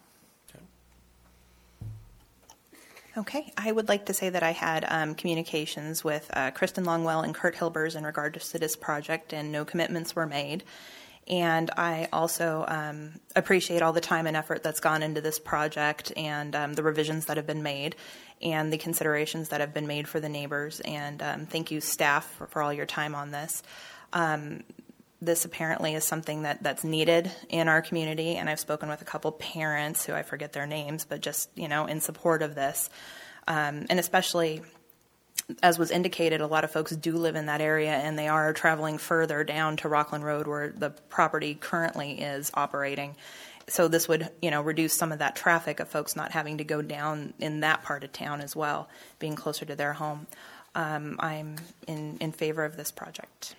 Okay, I would like to say that I had communications with Kristen Longwell and Kurt Hilbers in regard to this project, and no commitments were made. And I also appreciate all the time and effort that's gone into this project and the revisions that have been made and the considerations that have been made for the neighbors. And thank you, staff, for all your time on this. This apparently is something that's needed in our community, and I've spoken with a couple parents who I forget their names, but just, in support of this. And especially, as was indicated, a lot of folks do live in that area, and they are traveling further down to Rockland Road where the property currently is operating. So this would, reduce some of that traffic of folks not having to go down in that part of town as well, being closer to their home. I'm in favor of this project.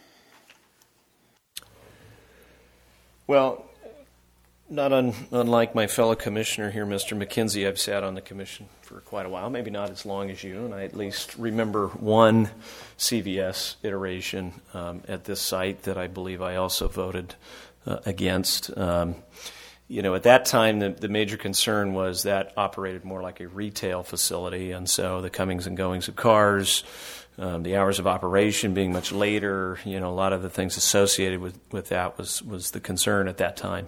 Well, not unlike my fellow commissioner here, Mr. McKenzie, I've sat on the commission for quite a while, maybe not as long as you, and I at least remember one CVS iteration at this site that I believe I also voted against. At that time, the major concern was that operated more like a retail facility, and so the comings and goings of cars, the hours of operation being much later, a lot of the things associated with that was the concern at that time.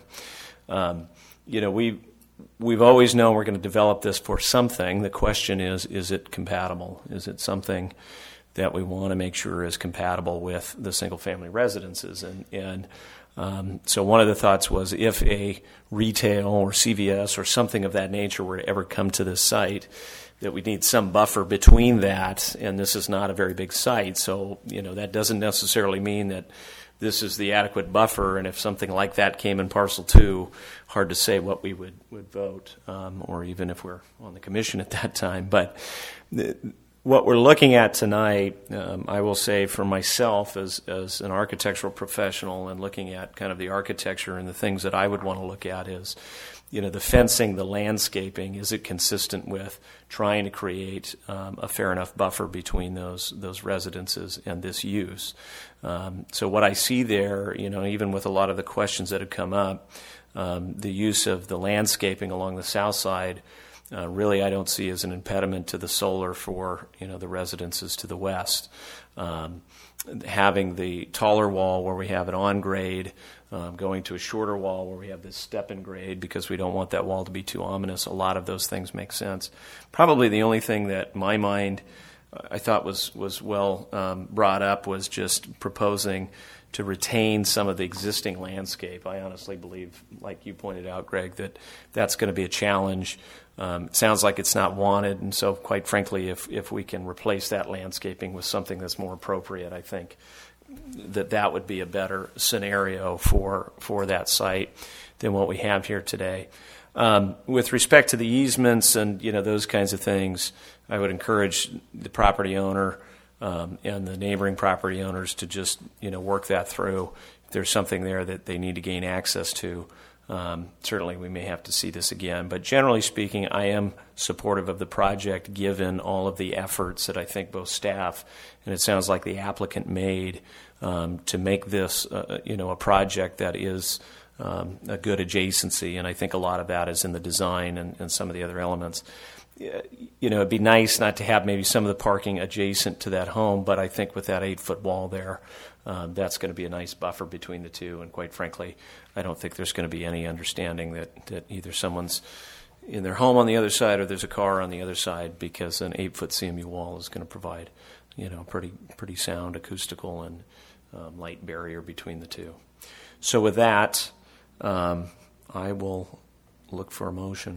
We've always known we're going to develop this for something. The question is it compatible? Is it something that we want to make sure is compatible with the single-family residences? So one of the thoughts was if a retail or CVS or something of that nature were to ever come to this site, that we need some buffer between that, and this is not a very big site, so that doesn't necessarily mean that this is the adequate buffer, and if something like that came in parcel 2, hard to say what we would vote, or even if we're on the commission at that time. But what we're looking at tonight, I will say for myself as an architectural professional and looking at kind of the architecture and the things that I would want to look at is, the fencing, the landscaping, is it consistent with trying to create a fair enough buffer between those residences and this use? So what I see there, even with a lot of the questions that have come up, the use of the landscaping along the south side, really I don't see as an impediment to the solar for the residences to the west. Having the taller wall where we have it on grade, going to a shorter wall where we have this step in grade because we don't want that wall to be too ominous. A lot of those things make sense. Probably the only thing that in my mind I thought was well brought up was just proposing to retain some of the existing landscape. I honestly believe, like you pointed out, Greg, that that's going to be a challenge. It sounds like it's not wanted, and so quite frankly, if we can replace that landscaping with something that's more appropriate, I think that would be a better scenario for that site than what we have here today. With respect to the easements and those kinds of things, I would encourage the property owner and the neighboring property owners to just work that through. If there's something there that they need to gain access to, certainly we may have to see this again. But generally speaking, I am supportive of the project given all of the efforts that I think both staff and it sounds like the applicant made to make this a project that is a good adjacency. And I think a lot of that is in the design and some of the other elements. It'd be nice not to have maybe some of the parking adjacent to that home, but I think with that 8-foot wall there, that's going to be a nice buffer between the two. And quite frankly, I don't think there's going to be any understanding that either someone's in their home on the other side or there's a car on the other side, because an 8-foot CMU wall is going to provide, pretty sound acoustical and light barrier between the two. So with that, I will look for a motion.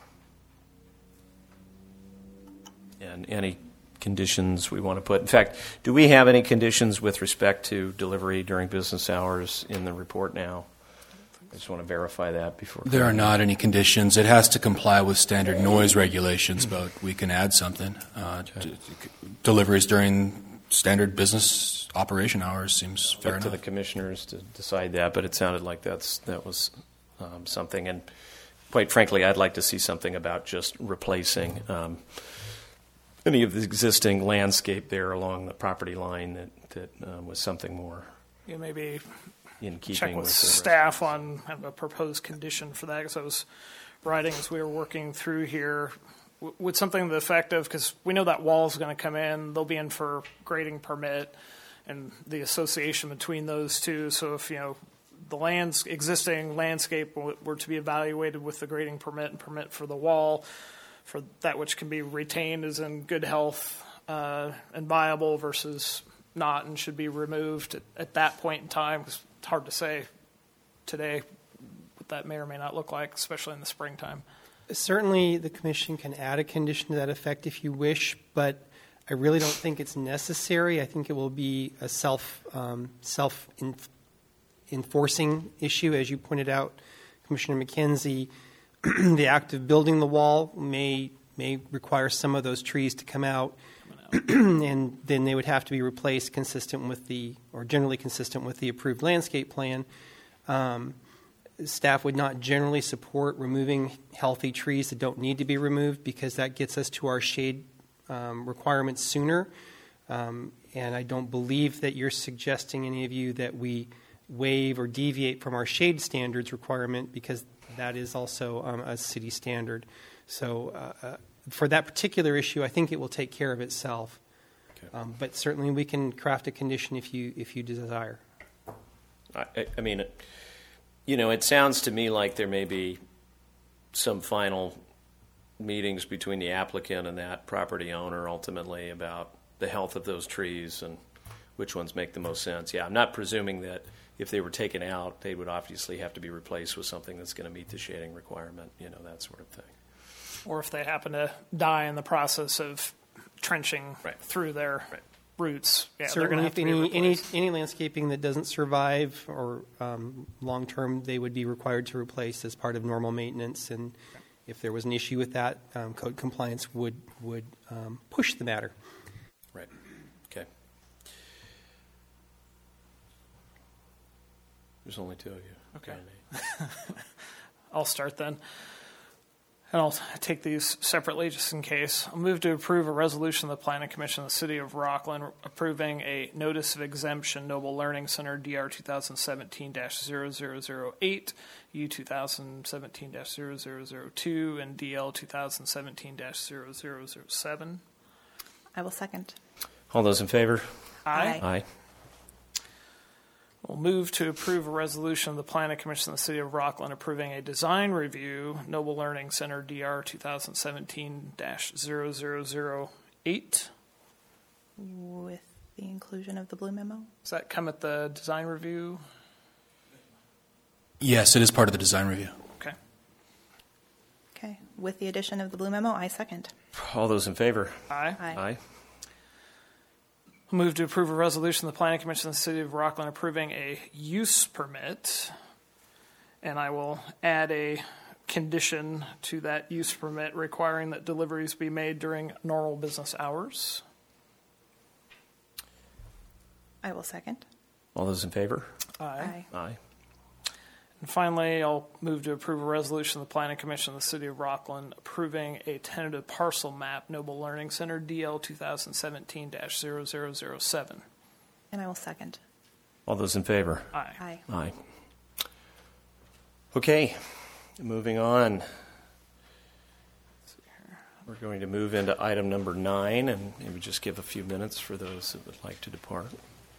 And any conditions we want to put. In fact, do we have any conditions with respect to delivery during business hours in the report now? I just want to verify that before. There are not any conditions. It has to comply with standard noise regulations, but we can add something. Deliveries during standard business operation hours seems fair enough. Up to the commissioners to decide that, but it sounded like that was something. And quite frankly, I'd like to see something about just replacing any of the existing landscape there along the property line that was something more maybe in keeping check with the staff on kind of a proposed condition for that, because I was writing as we were working through here with something to the effect of, because we know that wall is going to come in, they'll be in for grading permit and the association between those two. So if the existing landscape were to be evaluated with the grading permit and permit for the wall, for that which can be retained as in good health and viable versus not and should be removed at that point in time, because it's hard to say today what that may or may not look like, especially in the springtime. Certainly the commission can add a condition to that effect if you wish, but I really don't think it's necessary. I think it will be a self-enforcing issue, as you pointed out, Commissioner McKenzie. The act of building the wall may require some of those trees to come out, and then they would have to be replaced generally consistent with the approved landscape plan. Staff would not generally support removing healthy trees that don't need to be removed, because that gets us to our shade requirements sooner. And I don't believe that you're suggesting, any of you, that we waive or deviate from our shade standards requirement, because that is also a city standard. So for that particular issue, I think it will take care of itself. Okay. But certainly we can craft a condition if you desire. I mean, it sounds to me like there may be some final meetings between the applicant and that property owner ultimately about the health of those trees and which ones make the most sense. Yeah, I'm not presuming that if they were taken out, they would obviously have to be replaced with something that's going to meet the shading requirement, that sort of thing. Or if they happen to die in the process of trenching through their roots, they're going to have to be replaced. Any landscaping that doesn't survive or long term, they would be required to replace as part of normal maintenance. And if there was an issue with that, code compliance would push the matter. Right. Okay. There's only two of you. Okay. I'll start then. And I'll take these separately just in case. I'll move to approve a resolution of the Planning Commission of the City of Rockland approving a Notice of Exemption Noble Learning Center DR 2017-0008, U 2017-0002, and DL 2017-0007. I will second. All those in favor? Aye. Aye. We'll move to approve a resolution of the Planning Commission of the City of Rockland approving a design review, Noble Learning Center DR 2017-0008. With the inclusion of the blue memo? Does that come at the design review? Yes, it is part of the design review. Okay. Okay. With the addition of the blue memo, I second. All those in favor? Aye. Aye. We'll move to approve a resolution of the Planning Commission of the City of Rockland approving a use permit. And I will add a condition to that use permit requiring that deliveries be made during normal business hours. I will second. All those in favor? Aye. Aye. And finally, I'll move to approve a resolution of the Planning Commission of the City of Rockland approving a tentative parcel map, Noble Learning Center, DL 2017-0007. And I will second. All those in favor? Aye. Aye. Aye. Okay, moving on. We're going to move into item number 9, and maybe just give a few minutes for those that would like to depart.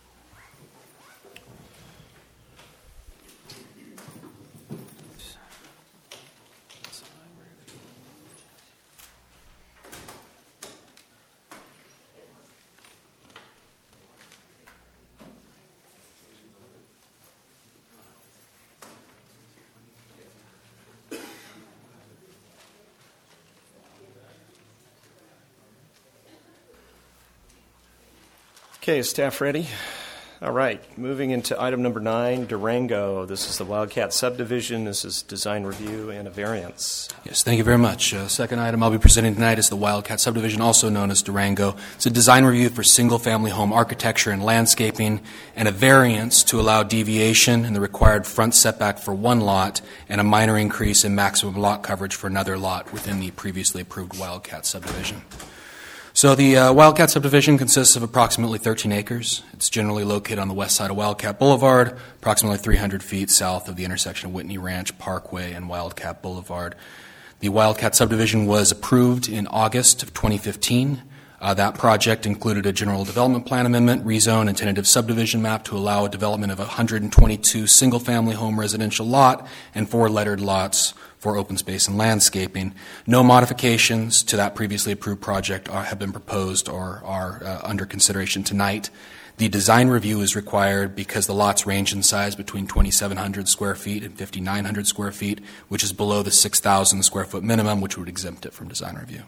Okay, is staff ready? All right, moving into item number 9, Durango. This is the Wildcat subdivision. This is design review and a variance. Yes, thank you very much. Second item I'll be presenting tonight is the Wildcat subdivision, also known as Durango. It's a design review for single-family home architecture and landscaping, and a variance to allow deviation in the required front setback for one lot and a minor increase in maximum lot coverage for another lot within the previously approved Wildcat subdivision. So the Wildcat subdivision consists of approximately 13 acres. It's generally located on the west side of Wildcat Boulevard, approximately 300 feet south of the intersection of Whitney Ranch Parkway and Wildcat Boulevard. The Wildcat subdivision was approved in August of 2015. That project included a general development plan amendment, rezone, and tentative subdivision map to allow a development of 122 single-family home residential lot and 4 lettered lots for open space and landscaping. No modifications to that previously approved project have been proposed or are under consideration tonight. The design review is required because the lots range in size between 2,700 square feet and 5,900 square feet, which is below the 6,000 square foot minimum, which would exempt it from design review.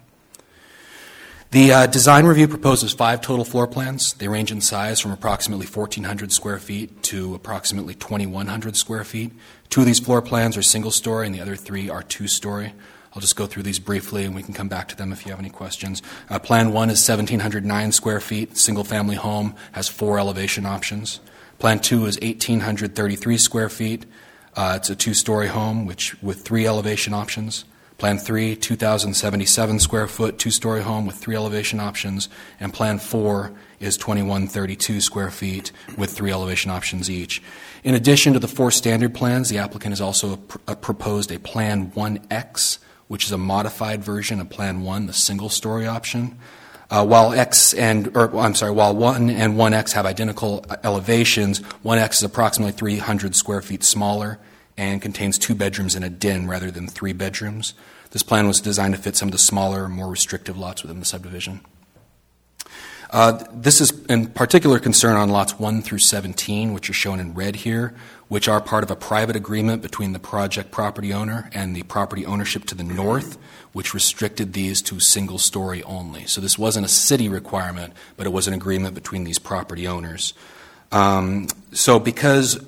The design review proposes 5 total floor plans. They range in size from approximately 1,400 square feet to approximately 2,100 square feet. 2 of these floor plans are single-story, and the other 3 are 2-story. I'll just go through these briefly, and we can come back to them if you have any questions. Plan 1 is 1,709 square feet. Single-family home has 4 elevation options. Plan 2 is 1,833 square feet. It's a 2-story home with 3 elevation options. Plan 3, 2,077 square foot, 2-story home with 3 elevation options. And Plan 4 is 2,132 square feet with 3 elevation options each. In addition to the 4 standard plans, the applicant has also proposed a Plan 1X, which is a modified version of Plan 1, the single-story option. While 1 and 1X have identical elevations, 1X is approximately 300 square feet smaller and contains 2 bedrooms and a den rather than 3 bedrooms. This plan was designed to fit some of the smaller, more restrictive lots within the subdivision. This is in particular concern on lots 1 through 17, which are shown in red here, which are part of a private agreement between the project property owner and the property ownership to the north, which restricted these to single-story only. So this wasn't a city requirement, but it was an agreement between these property owners. Because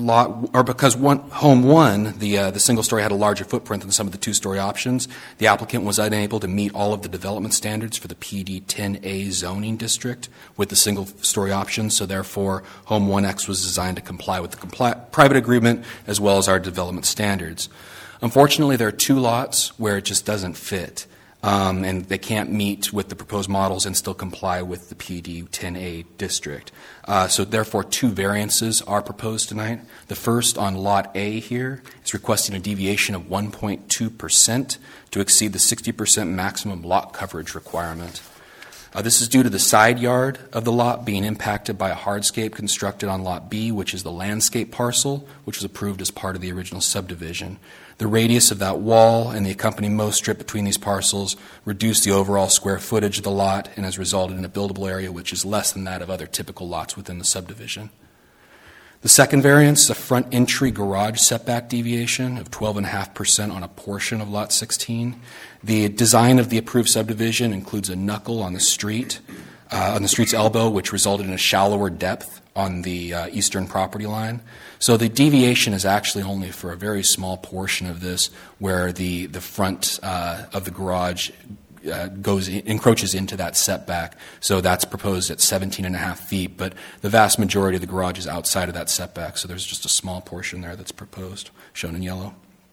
home 1, the single story had a larger footprint than some of the 2-story options, the applicant was unable to meet all of the development standards for the PD 10A zoning district with the single story options. So therefore, home 1X was designed to comply with the private agreement as well as our development standards. Unfortunately, there are 2 lots where it just doesn't fit, and they can't meet with the proposed models and still comply with the PD 10A district. So therefore, 2 variances are proposed tonight. The first on Lot A here is requesting a deviation of 1.2% to exceed the 60% maximum lot coverage requirement. This is due to the side yard of the lot being impacted by a hardscape constructed on Lot B, which is the landscape parcel, which was approved as part of the original subdivision. The radius of that wall and the accompanying mow strip between these parcels reduced the overall square footage of the lot and has resulted in a buildable area which is less than that of other typical lots within the subdivision. The second variance is a front entry garage setback deviation of 12.5% on a portion of Lot 16. The design of the approved subdivision includes a knuckle on the street's elbow, which resulted in a shallower depth on the eastern property line. So the deviation is actually only for a very small portion of this, where the front of the garage encroaches into that setback. So that's proposed at 17.5 feet, but the vast majority of the garage is outside of that setback. So there's just a small portion there that's proposed, shown in yellow.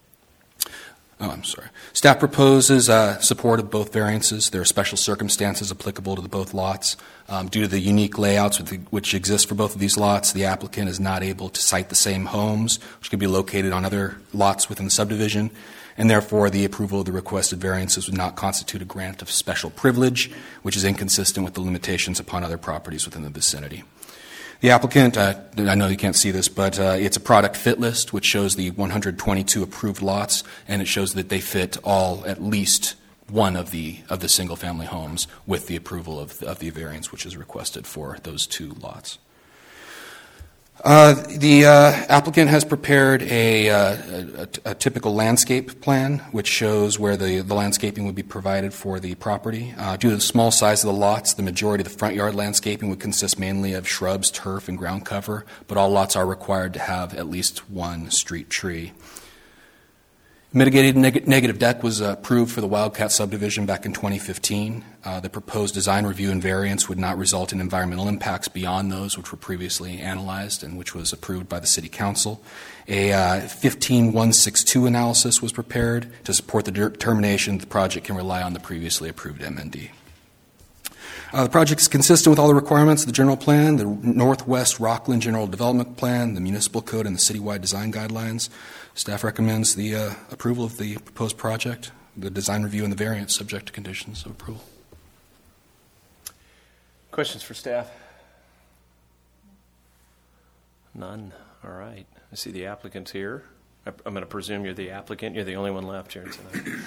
Staff proposes support of both variances. There are special circumstances applicable to both lots. Due to the unique layouts which exist for both of these lots, the applicant is not able to site the same homes, which can be located on other lots within the subdivision, and therefore the approval of the requested variances would not constitute a grant of special privilege, which is inconsistent with the limitations upon other properties within the vicinity. The applicant, I know you can't see this, but it's a product fit list, which shows the 122 approved lots, and it shows that they fit all at least one of the single-family homes with the approval of the variance, which is requested for those 2 lots. The applicant has prepared a typical landscape plan, which shows where the landscaping would be provided for the property. Due to the small size of the lots, the majority of the front yard landscaping would consist mainly of shrubs, turf, and ground cover, but all lots are required to have at least 1 street tree. Mitigated negative deck was approved for the Wildcat subdivision back in 2015. The proposed design review and variance would not result in environmental impacts beyond those which were previously analyzed and which was approved by the City Council. A 15162 analysis was prepared to support the determination that the project can rely on the previously approved MND. The project is consistent with all the requirements of the general plan, the Northwest Rockland General Development Plan, the municipal code, and the citywide design guidelines. Staff recommends the approval of the proposed project, the design review and the variance subject to conditions of approval. Questions for staff? None. All right. I see the applicant's here. I'm going to presume you're the applicant. You're the only one left here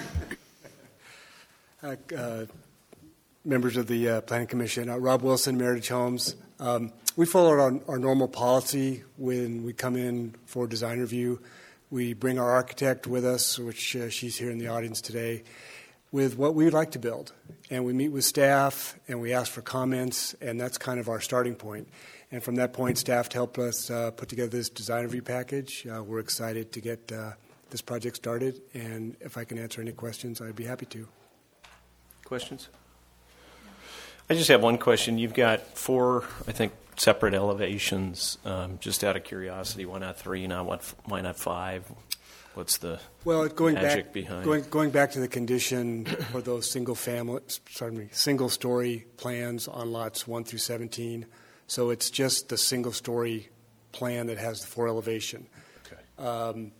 tonight. Members of the Planning Commission, Rob Wilson, Meritage Homes. We follow our normal policy when we come in for design review. We bring our architect with us, which she's here in the audience today, with what we would like to build. And we meet with staff, and we ask for comments, and that's kind of our starting point. And from that point, staff helped us put together this design review package. We're excited to get this project started, and if I can answer any questions, I'd be happy to. Questions? I just have one question. You've got 4, I think, separate elevations. Just out of curiosity, why not 3? Why not 5? What's the magic behind? Going back to the condition for those single-story plans on lots 1 through 17. So it's just the single-story plan that has the 4 elevation. Okay.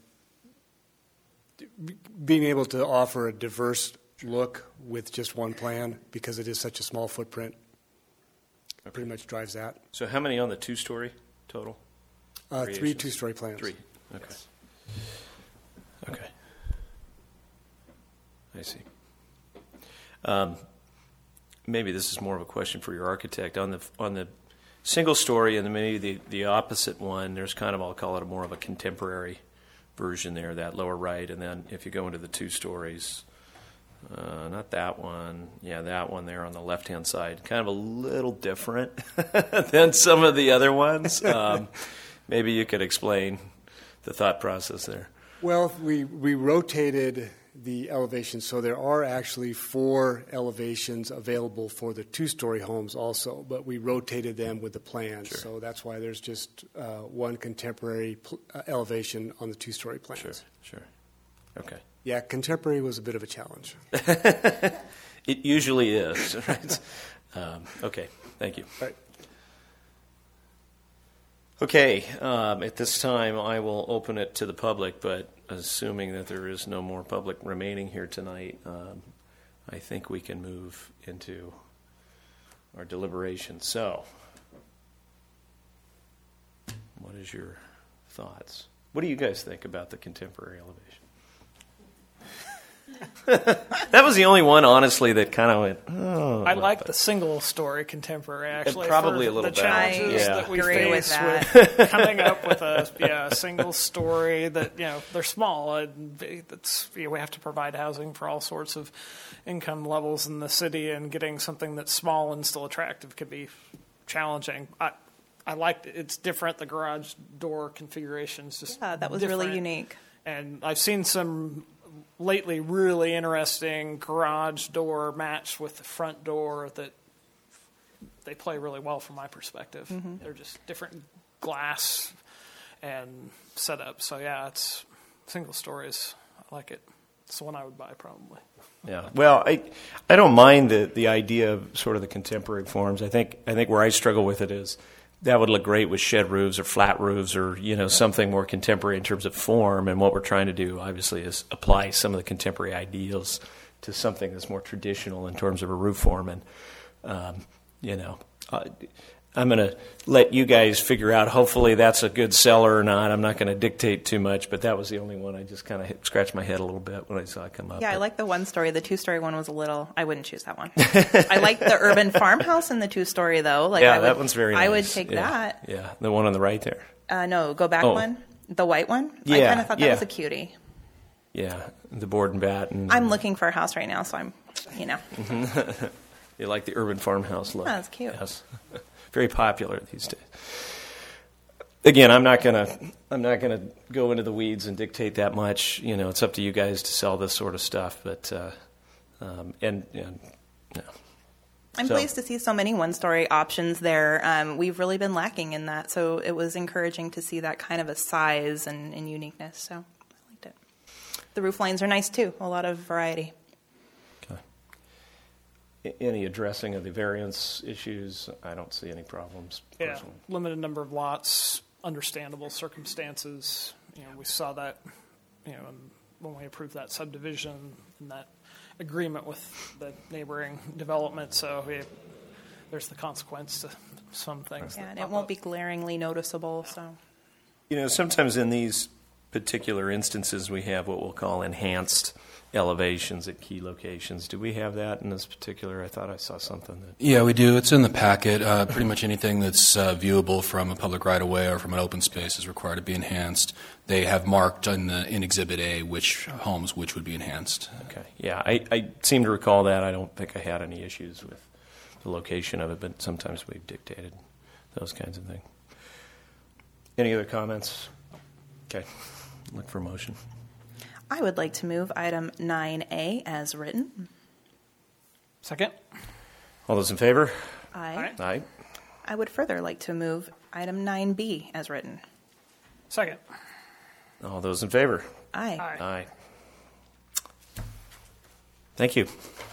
Being able to offer a diverse look with just one plan, because it is such a small footprint, pretty much drives that. So how many on the 2-story total? 3 2-story plans. 3. Okay. Okay. I see. Maybe this is more of a question for your architect. On the single story and maybe the opposite one, there's kind of, I'll call it more of a contemporary version there, that lower right, and then if you go into the 2 stories, not that one. Yeah, that one there on the left-hand side. Kind of a little different than some of the other ones. Maybe you could explain the thought process there. Well, we rotated the elevations, so there are actually 4 elevations available for the 2-story homes also, but we rotated them with the plans. Sure. So that's why there's just one contemporary elevation on the 2-story plans. Sure. Okay. Yeah, contemporary was a bit of a challenge. It usually is, right? Okay, thank you. Right. Okay, at this time I will open it to the public, but assuming that there is no more public remaining here tonight, I think we can move into our deliberation. So, what is your thoughts? What do you guys think about the contemporary elevation? That was the only one, honestly, that kind of went, oh. I like the single-story contemporary, actually. Probably for a little the better. challenges Yeah. that we Agree with face that. with coming up with a single story that, they're small. And we have to provide housing for all sorts of income levels in the city, and getting something that's small and still attractive could be challenging. I liked it. It's different. The garage door configuration's just that was different. really unique. And I've seen some lately really interesting garage door matched with the front door that they play really well from my perspective. Mm-hmm. They're just different glass and setup. So yeah, it's single stories. I like it. It's the one I would buy probably. Yeah. Well, I don't mind the idea of sort of the contemporary forms. I think where I struggle with it is that would look great with shed roofs or flat roofs or, something more contemporary in terms of form. And what we're trying to do, obviously, is apply some of the contemporary ideals to something that's more traditional in terms of a roof form. And, I'm going to let you guys figure out. Hopefully that's a good seller or not. I'm not going to dictate too much, but that was the only one I just kind of scratched my head a little bit when I saw it come up. Yeah, I like the one story. The 2-story one was a little. I wouldn't choose that one. I like the urban farmhouse in the 2-story though. That one's very nice. I would take that. Yeah, the one on the right there. No, go back one. The white one. Yeah, I kind of thought that was a cutie. Yeah, the board and bat. And I'm looking for a house right now, so I'm, You like the urban farmhouse look. Oh, that's cute. Yes. Very popular these days. Again, I'm not gonna go into the weeds and dictate that much. It's up to you guys to sell this sort of stuff. But I'm pleased to see so many one-story options there. We've really been lacking in that, so it was encouraging to see that kind of a size and uniqueness. So I liked it. The roof lines are nice too. A lot of variety. Any addressing of the variance issues? I don't see any problems. Yeah, Personally. limited number of lots, understandable circumstances. We saw that, when we approved that subdivision and that agreement with the neighboring development. So there's the consequence to some things. Yeah, and it won't be glaringly noticeable. So, sometimes in these particular instances, we have what we'll call enhanced elevations at key locations. Do we have that in this particular? I thought I saw something that. Yeah, we do. It's in the packet. Pretty much anything that's viewable from a public right-of-way or from an open space is required to be enhanced. They have marked in Exhibit A which homes which would be enhanced. Okay. Yeah, I seem to recall that. I don't think I had any issues with the location of it, but sometimes we've dictated those kinds of things. Any other comments? Okay. Look for a motion. I would like to move item 9A as written. Second. All those in favor? Aye. Aye. I would further like to move item 9B as written. Second. All those in favor? Aye. Aye. Thank you.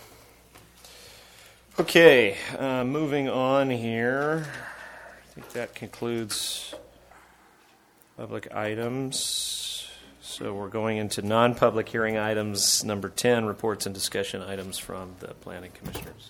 Okay, moving on here. I think that concludes public items. So we're going into non-public hearing items. Number 10, reports and discussion items from the planning commissioners.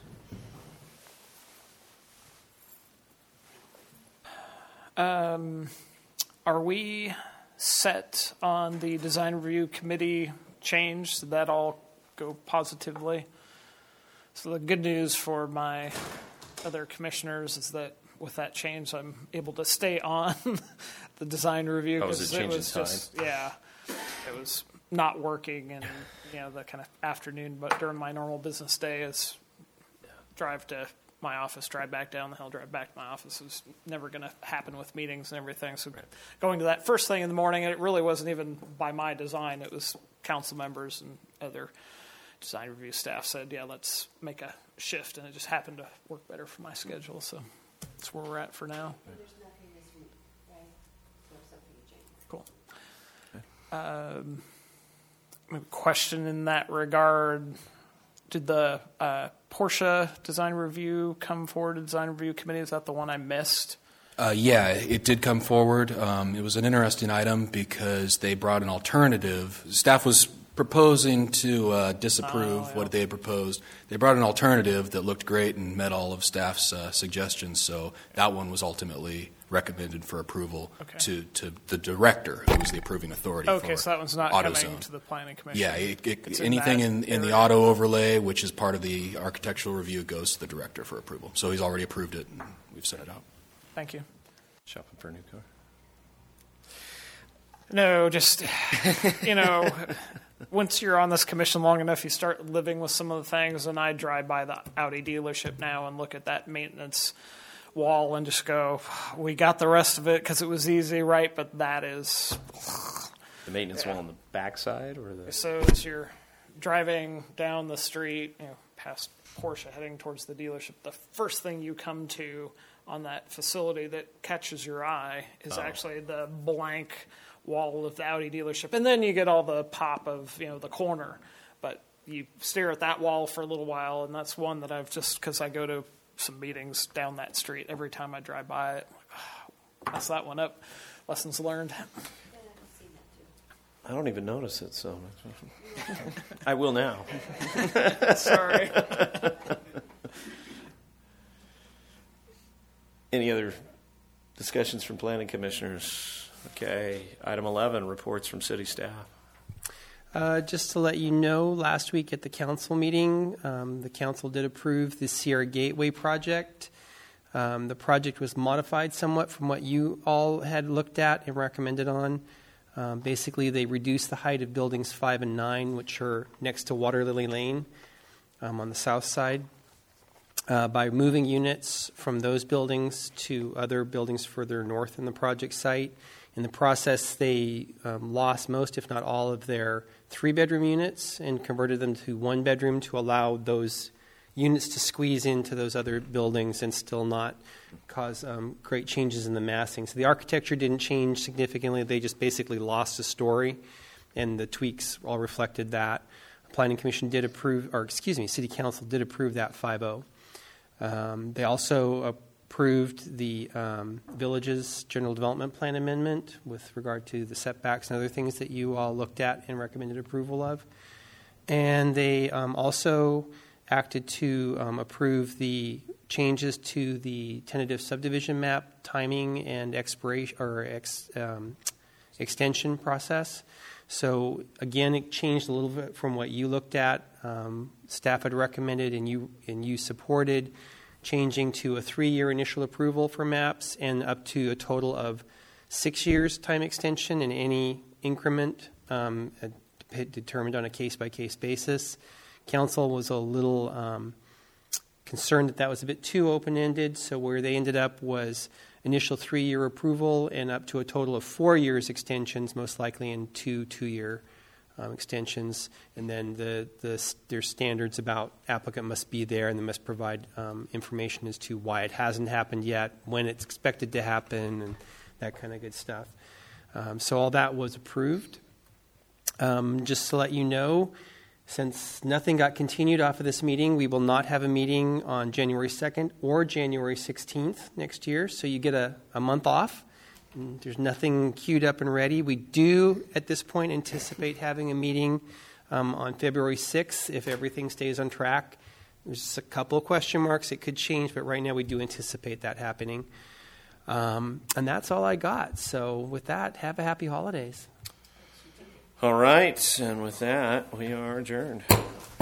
Are we set on the design review committee change? Did that all go positively? So the good news for my other commissioners is that with that change, I'm able to stay on the design review. Oh, was it change in time? It was not working, and the kind of afternoon, but during my normal business day is drive to my office, drive back down the hill, drive back to my office. It was never going to happen with meetings and everything. So going to that first thing in the morning, and it really wasn't even by my design. It was council members and other design review staff said, yeah, let's make a shift, and it just happened to work better for my schedule. So that's where we're at for now. Cool. question in that regard. Did the Porsche design review come forward to design review committee? Is that the one I missed? Yeah, it did come forward. It was an interesting item because they brought an alternative. Staff was proposing to disapprove what they had proposed. They brought an alternative that looked great and met all of staff's suggestions, so that one was ultimately recommended for approval to the director, who was the approving authority for so that one's not AutoZone. coming to the planning commission. Yeah, anything in the auto overlay, which is part of the architectural review, goes to the director for approval. So he's already approved it, and we've sent it out. Thank you. Shopping for a new car? No, just, once you're on this commission long enough, you start living with some of the things, and I drive by the Audi dealership now and look at that maintenance wall and just go, we got the rest of it because it was easy, right? But that is... The maintenance wall on the backside? Or the? So as you're driving down the street, past Porsche heading towards the dealership, the first thing you come to on that facility that catches your eye is actually the blank wall of the Audi dealership. And then you get all the pop of, the corner. But you stare at that wall for a little while, and that's one that I've just, because I go to some meetings down that street every time I drive by it. Mess that one up. Lessons learned. I don't even notice it, so I will now. Sorry. Any other discussions from planning commissioners? Okay. Item 11, reports from city staff. Just to let you know, last week at the council meeting, the council did approve the Sierra Gateway project. The project was modified somewhat from what you all had looked at and recommended on. Basically, they reduced the height of buildings 5 and 9, which are next to Water Lily Lane on the south side, by moving units from those buildings to other buildings further north in the project site. In the process, they lost most, if not all, of their 3-bedroom units and converted them to 1-bedroom to allow those units to squeeze into those other buildings and still not cause great changes in the massing. So the architecture didn't change significantly. They just basically lost a story, and the tweaks all reflected that. Planning Commission did approve, City Council did approve that 5-0. They also approved the Village's General Development Plan amendment with regard to the setbacks and other things that you all looked at and recommended approval of. And they also acted to approve the changes to the tentative subdivision map timing and extension process. So again, it changed a little bit from what you looked at. Staff had recommended and you supported changing to a 3-year initial approval for maps and up to a total of 6 years time extension in any increment determined on a case-by-case basis. Council was a little concerned that was a bit too open-ended, so where they ended up was initial 3-year approval and up to a total of 4 years extensions, most likely in 2-year extensions, and then there's standards about applicant must be there and they must provide information as to why it hasn't happened yet, when it's expected to happen, and that kind of good stuff. So all that was approved. Just to let you know, since nothing got continued off of this meeting, we will not have a meeting on January 2nd or January 16th next year, so you get a month off. And there's nothing queued up and ready. We do, at this point, anticipate having a meeting on February 6th if everything stays on track. There's a couple of question marks. It could change, but right now we do anticipate that happening. And that's all I got. So with that, have a happy holidays. All right, and with that, we are adjourned.